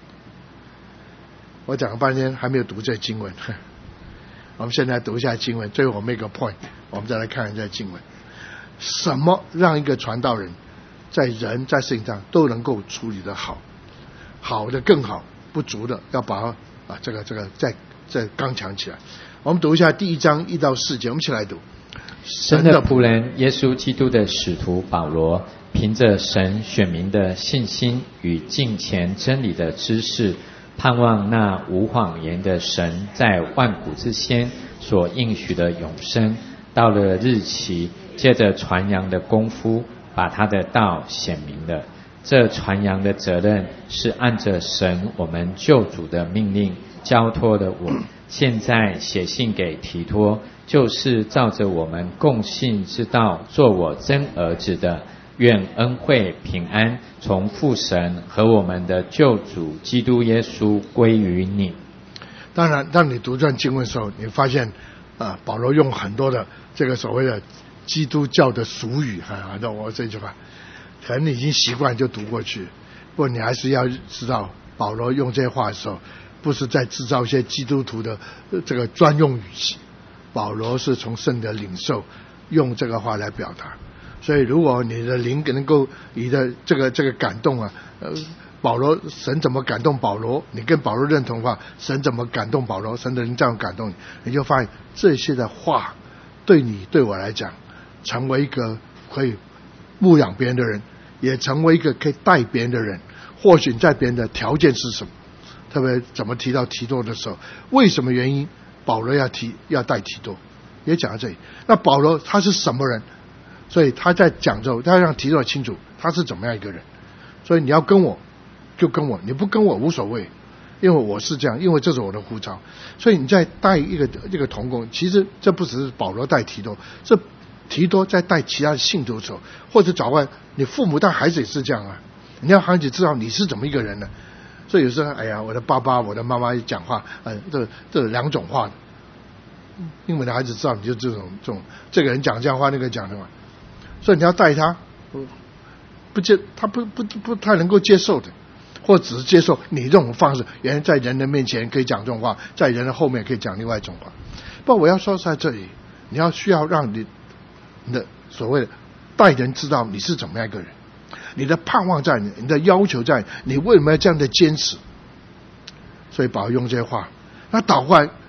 我讲了半天还没有读这经文，我们现在读一下经文，最后我 make a point， 我们再来看一下经文。什么让一个传道人在人在事情上都能够处理得好，好的更好，不足的要把啊这个这个再再刚强起来。我们读一下第一章一到四节，我们一起来读。 神的仆人耶稣基督的使徒保罗，凭着神选民的信心与敬虔真理的知识，盼望那无谎言的神在万古之先所应许的永生，到了日期，借着传扬的功夫，把他的道显明了。这传扬的责任是按着神我们救主的命令交托了我。现在写信给提多，就是照着我们共信之道做我真儿子的。愿恩惠平安从父神和我们的救主基督耶稣归于你。 当然当你读这段经文的时候，你发现啊，保罗用很多的这个所谓的基督教的俗语，啊，那我这句话可能你已经习惯就读过去，不过你还是要知道保罗用这些话的时候不是在制造一些基督徒的这个专用语气，保罗是从圣的领受用这个话来表达。所以如果你的灵能够你的这个这个感动啊，呃，保罗神怎么感动保罗，你跟保罗认同的话，神怎么感动保罗，神的灵这样感动你，你就发现这些的话对你对我来讲，成为一个可以牧养别人的人，也成为一个可以带别人的人。或许在别人的条件是什么，特别怎么提到提多的时候，为什么原因保罗要提要带提多，也讲到这里。那保罗他是什么人？所以他在讲之后，他要让提多清楚他是怎么样一个人。所以你要跟我就跟我，你不跟我无所谓，因为我是这样，因为这是我的呼召。所以你在带一个一个同工，其实这不只是保罗带提多，这提多在带其他的信徒的时候，或者早晚你父母带孩子也是这样啊。你要孩子知道你是怎么一个人呢？所以有时候哎呀，我的爸爸我的妈妈讲话，呃，这这两种话，因为你的孩子知道你就这种这种这个人讲这样话，那个讲的话，所以你要带他，不接他不不不太能够接受的，或只是接受你这种方式，原来在人的面前可以讲这种话，在人的后面可以讲另外一种话。不过我要说在这里，你要需要让你你的所谓的带人知道你是怎么样一个人。你的盼望在你，你的要求在你，为什么要这样的坚持？所以保罗用这些话，那倒过来，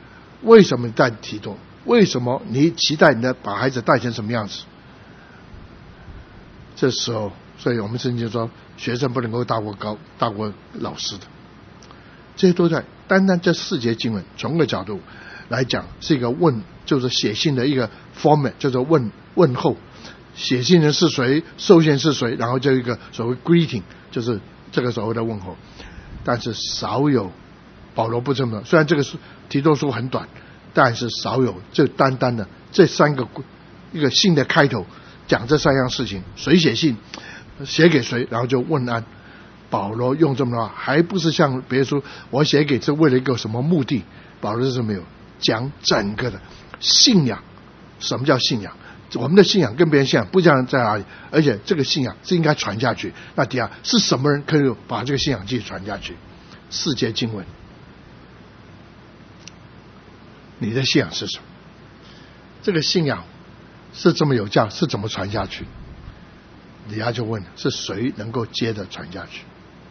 为什么你带提多？为什么你期待你的把孩子带成什么样子？这时候，所以我们圣经说，学生不能够大过高大过老师的。这些都在单单这四节经文从个角度来讲，是一个问，就是写信的一个 format， 叫做问问候。写信人是谁，受信是谁，然后就一个所谓 greeting， 就是这个所谓的问候。但是少有保罗不这么，虽然这个提多书很短，但是少有这单单的这三个一个信的开头讲这三样事情，谁写信，写给谁，然后就问安。保罗用这么多，还不是像别人说我写给是为了一个什么目的，保罗是没有讲整个的信仰。什么叫信仰？我们的信仰跟别人信仰不一样在哪里？而且这个信仰是应该传下去。那第二是什么人可以把这个信仰继续传下去？四节经文，你的信仰是什么？这个信仰是这么有价，是怎么传下去？底下就问是谁能够接着传下去？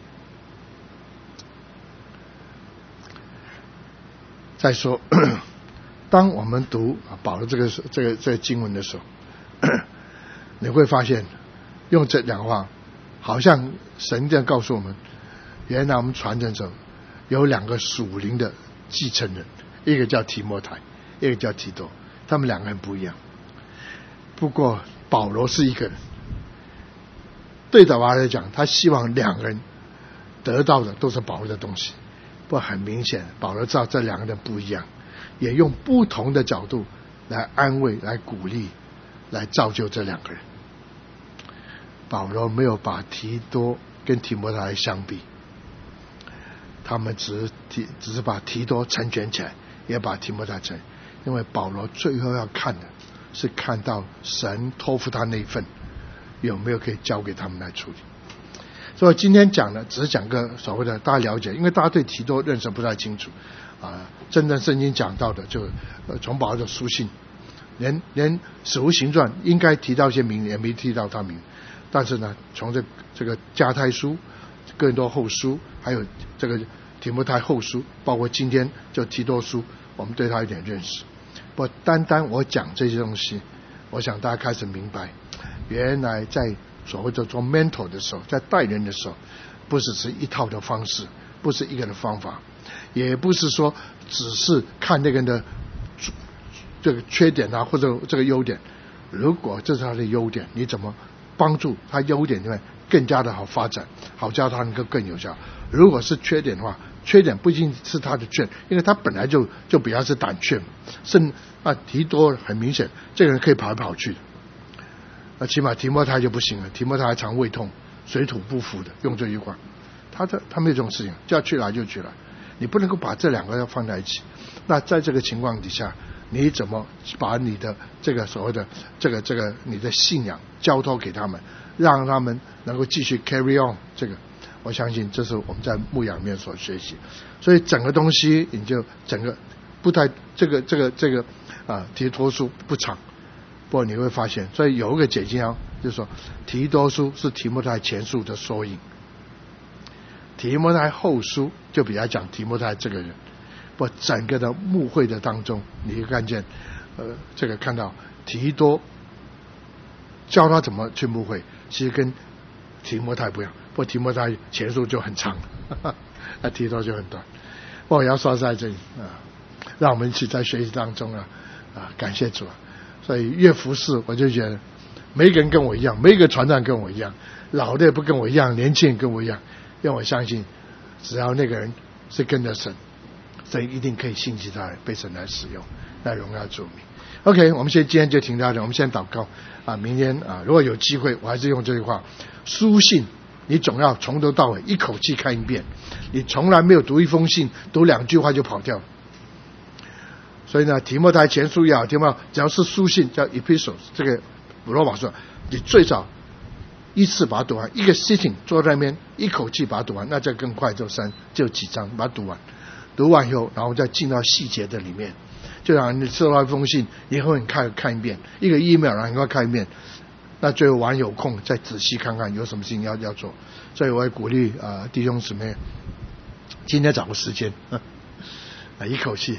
再说，当我们读保罗这个这个这个经文的时候，你会发现，用这两个话，好像神这样告诉我们，原来我们传承者有两个属灵的继承人，一个叫提摩太，一个叫提多，他们两个人不一样。不过保罗是一个人，对保罗来讲，他希望两个人得到的都是保罗的东西。不过很明显，保罗知道这两个人不一样，也用不同的角度来安慰、来鼓励、来造就这两个人。保罗没有把提多跟提摩太相比，他们只提只是把提多成全起来，也把提摩太成，因为保罗最后要看的是看到神托付他那一份有没有可以交给他们来处理。所以今天讲的只是讲个所谓的大家了解，因为大家对提多认识不太清楚啊。真正圣经讲到的就呃从保罗的书信，连连使徒行传应该提到一些名也没提到他名，但是呢，从这这个加太书、哥林多后书，还有这个提摩太后书，包括今天就提多书，我们对他有点认识。不单单我讲这些东西，我想大家开始明白，原来在所谓的做 mentor 的时候，在带人的时候，不是只一套的方式，不是一个的方法，也不是说只是看那个人的这个缺点啊，或者这个优点。如果这是他的优点，你怎么帮助他优点里面更加的好发展，好教他能够更有效？如果是缺点的话，缺点不一定是他的缺，因为他本来就就比较是胆怯，甚啊提多很明显，这个人可以跑来跑去的。那起码提摩太就不行了，提摩太还常胃痛，水土不服的，用这句话，他的他没有这种事情，就要去哪就去哪，你不能够把这两个要放在一起。那在这个情况底下，你怎么把你的这个所谓的这个这个你的信仰交托给他们，让他们能够继续 carry on 这个，我相信这是我们在牧养里面所学习。所以整个东西你就整个不太这个这个这个啊提多书不长。不过你会发现，所以有一个解经啊，就是说提多书是提摩太前书的缩影，提摩太后书就比较讲提摩太这个人。不过整个的牧会的当中，你会看见，呃，这个看到提多教他怎么去牧会，其实跟提摩太不一样。不过提摩太前书就很长，那提多就很短。不过我要说在这里啊，让我们一起在学习当中啊啊，感谢主啊！所以越服侍，我就觉得每一个人跟我一样，每一个传道跟我一样，老的也不跟我一样，年轻人跟我一样，因为我相信，只要那个人是跟着神，神一定可以兴起他来，被神来使用，来荣耀主名。OK， 我们现在今天就停到这，我们先祷告啊，明天啊，如果有机会，我还是用这句话：书信你总要从头到尾一口气看一遍，你从来没有读一封信，读两句话就跑掉了。所以呢，提摩太前书也好，提摩太只要是书信叫 epistles， 这个罗马书，你最少一次把它读完，一个 sitting 坐在那边一口气把它读完，那这更快，就三就几章把它读完，读完以后，然后再进到细节的里面。就像你收到一封信，以后你看看一遍，一个 email 然后你要看一遍，那最后晚有空再仔细看看有什么事情要要做。所以我也鼓励啊、呃、弟兄姊妹，今天找个时间啊，一口气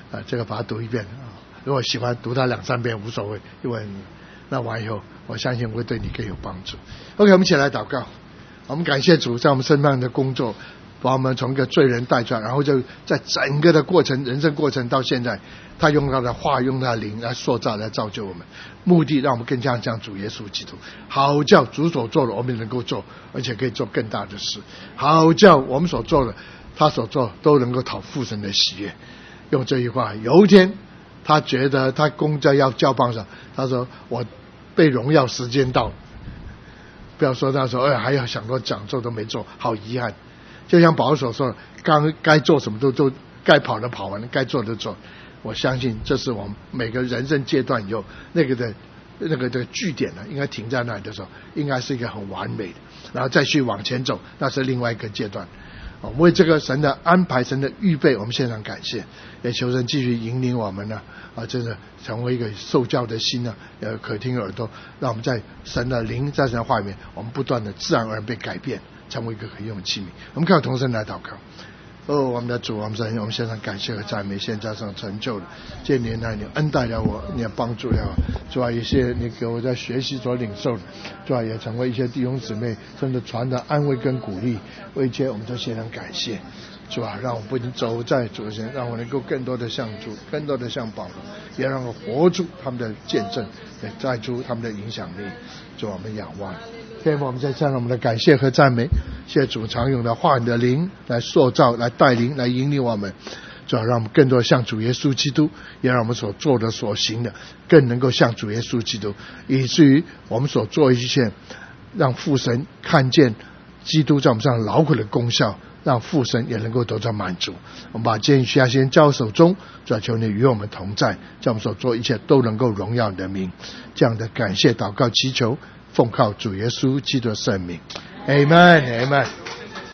啊，这个把它读一遍啊。如果喜欢读它两三遍无所谓，因为那完以后，我相信会对你更有帮助。OK， 我们一起来祷告。我们感谢主在我们身上的工作，把我们从一个罪人带出来，然后就在整个的过程，人生过程到现在，他用他的话，用他的灵来塑造，来造就我们，目的让我们更加像主耶稣基督，好叫主所做的我们能够做，而且可以做更大的事，好叫我们所做的他所做都能够讨父神的喜悦。用这句话，有一天他觉得他工作要交棒上，他说我被荣耀时间到了，不要说那时候哎还要想到讲座都没做，好遗憾。就像保罗所说的，刚该做什么都都该跑的跑完了，该做的做。我相信这是我们每个人生阶段以后那个的那个的据点呢，应该停在那里的时候，应该是一个很完美的，然后再去往前走，那是另外一个阶段。我们为这个神的安排、神的预备，我们献上感谢，也求神继续引领我们呢，啊，真的成为一个受教的心呢，呃，可听耳朵，让我们在神的灵、在神的话里面，我们不断的自然而然被改变，成为一个可用的器皿。我们靠同声来祷告。哦，我们的主，我们神，我们献上感谢和赞美，现在上成就了。这年来你恩待了我，你也帮助了我，主啊，一些你给我在学习所领受的，主啊，也成为一些弟兄姊妹真的传的安慰跟鼓励，为一切我们都献上感谢。主啊，让我不仅走在主前，让我能够更多的像主，更多的像保罗，也让我活出他们的见证，也带出他们的影响力。主，我们仰望。现在我们再向我们的感谢和赞美，谢谢主常用的话语的灵来塑造、来带领、来引领我们，主要让我们更多像主耶稣基督，也让我们所做的、所行的更能够像主耶稣基督，以至于我们所做一切，让父神看见基督在我们身上劳苦的功效，让父神也能够得到满足。我们把今天需要先交手中，主要求你与我们同在，叫我们所做一切都能够荣耀你的名。这样的感谢祷告祈求，奉靠主耶稣基督的圣名 ，Amen，Amen。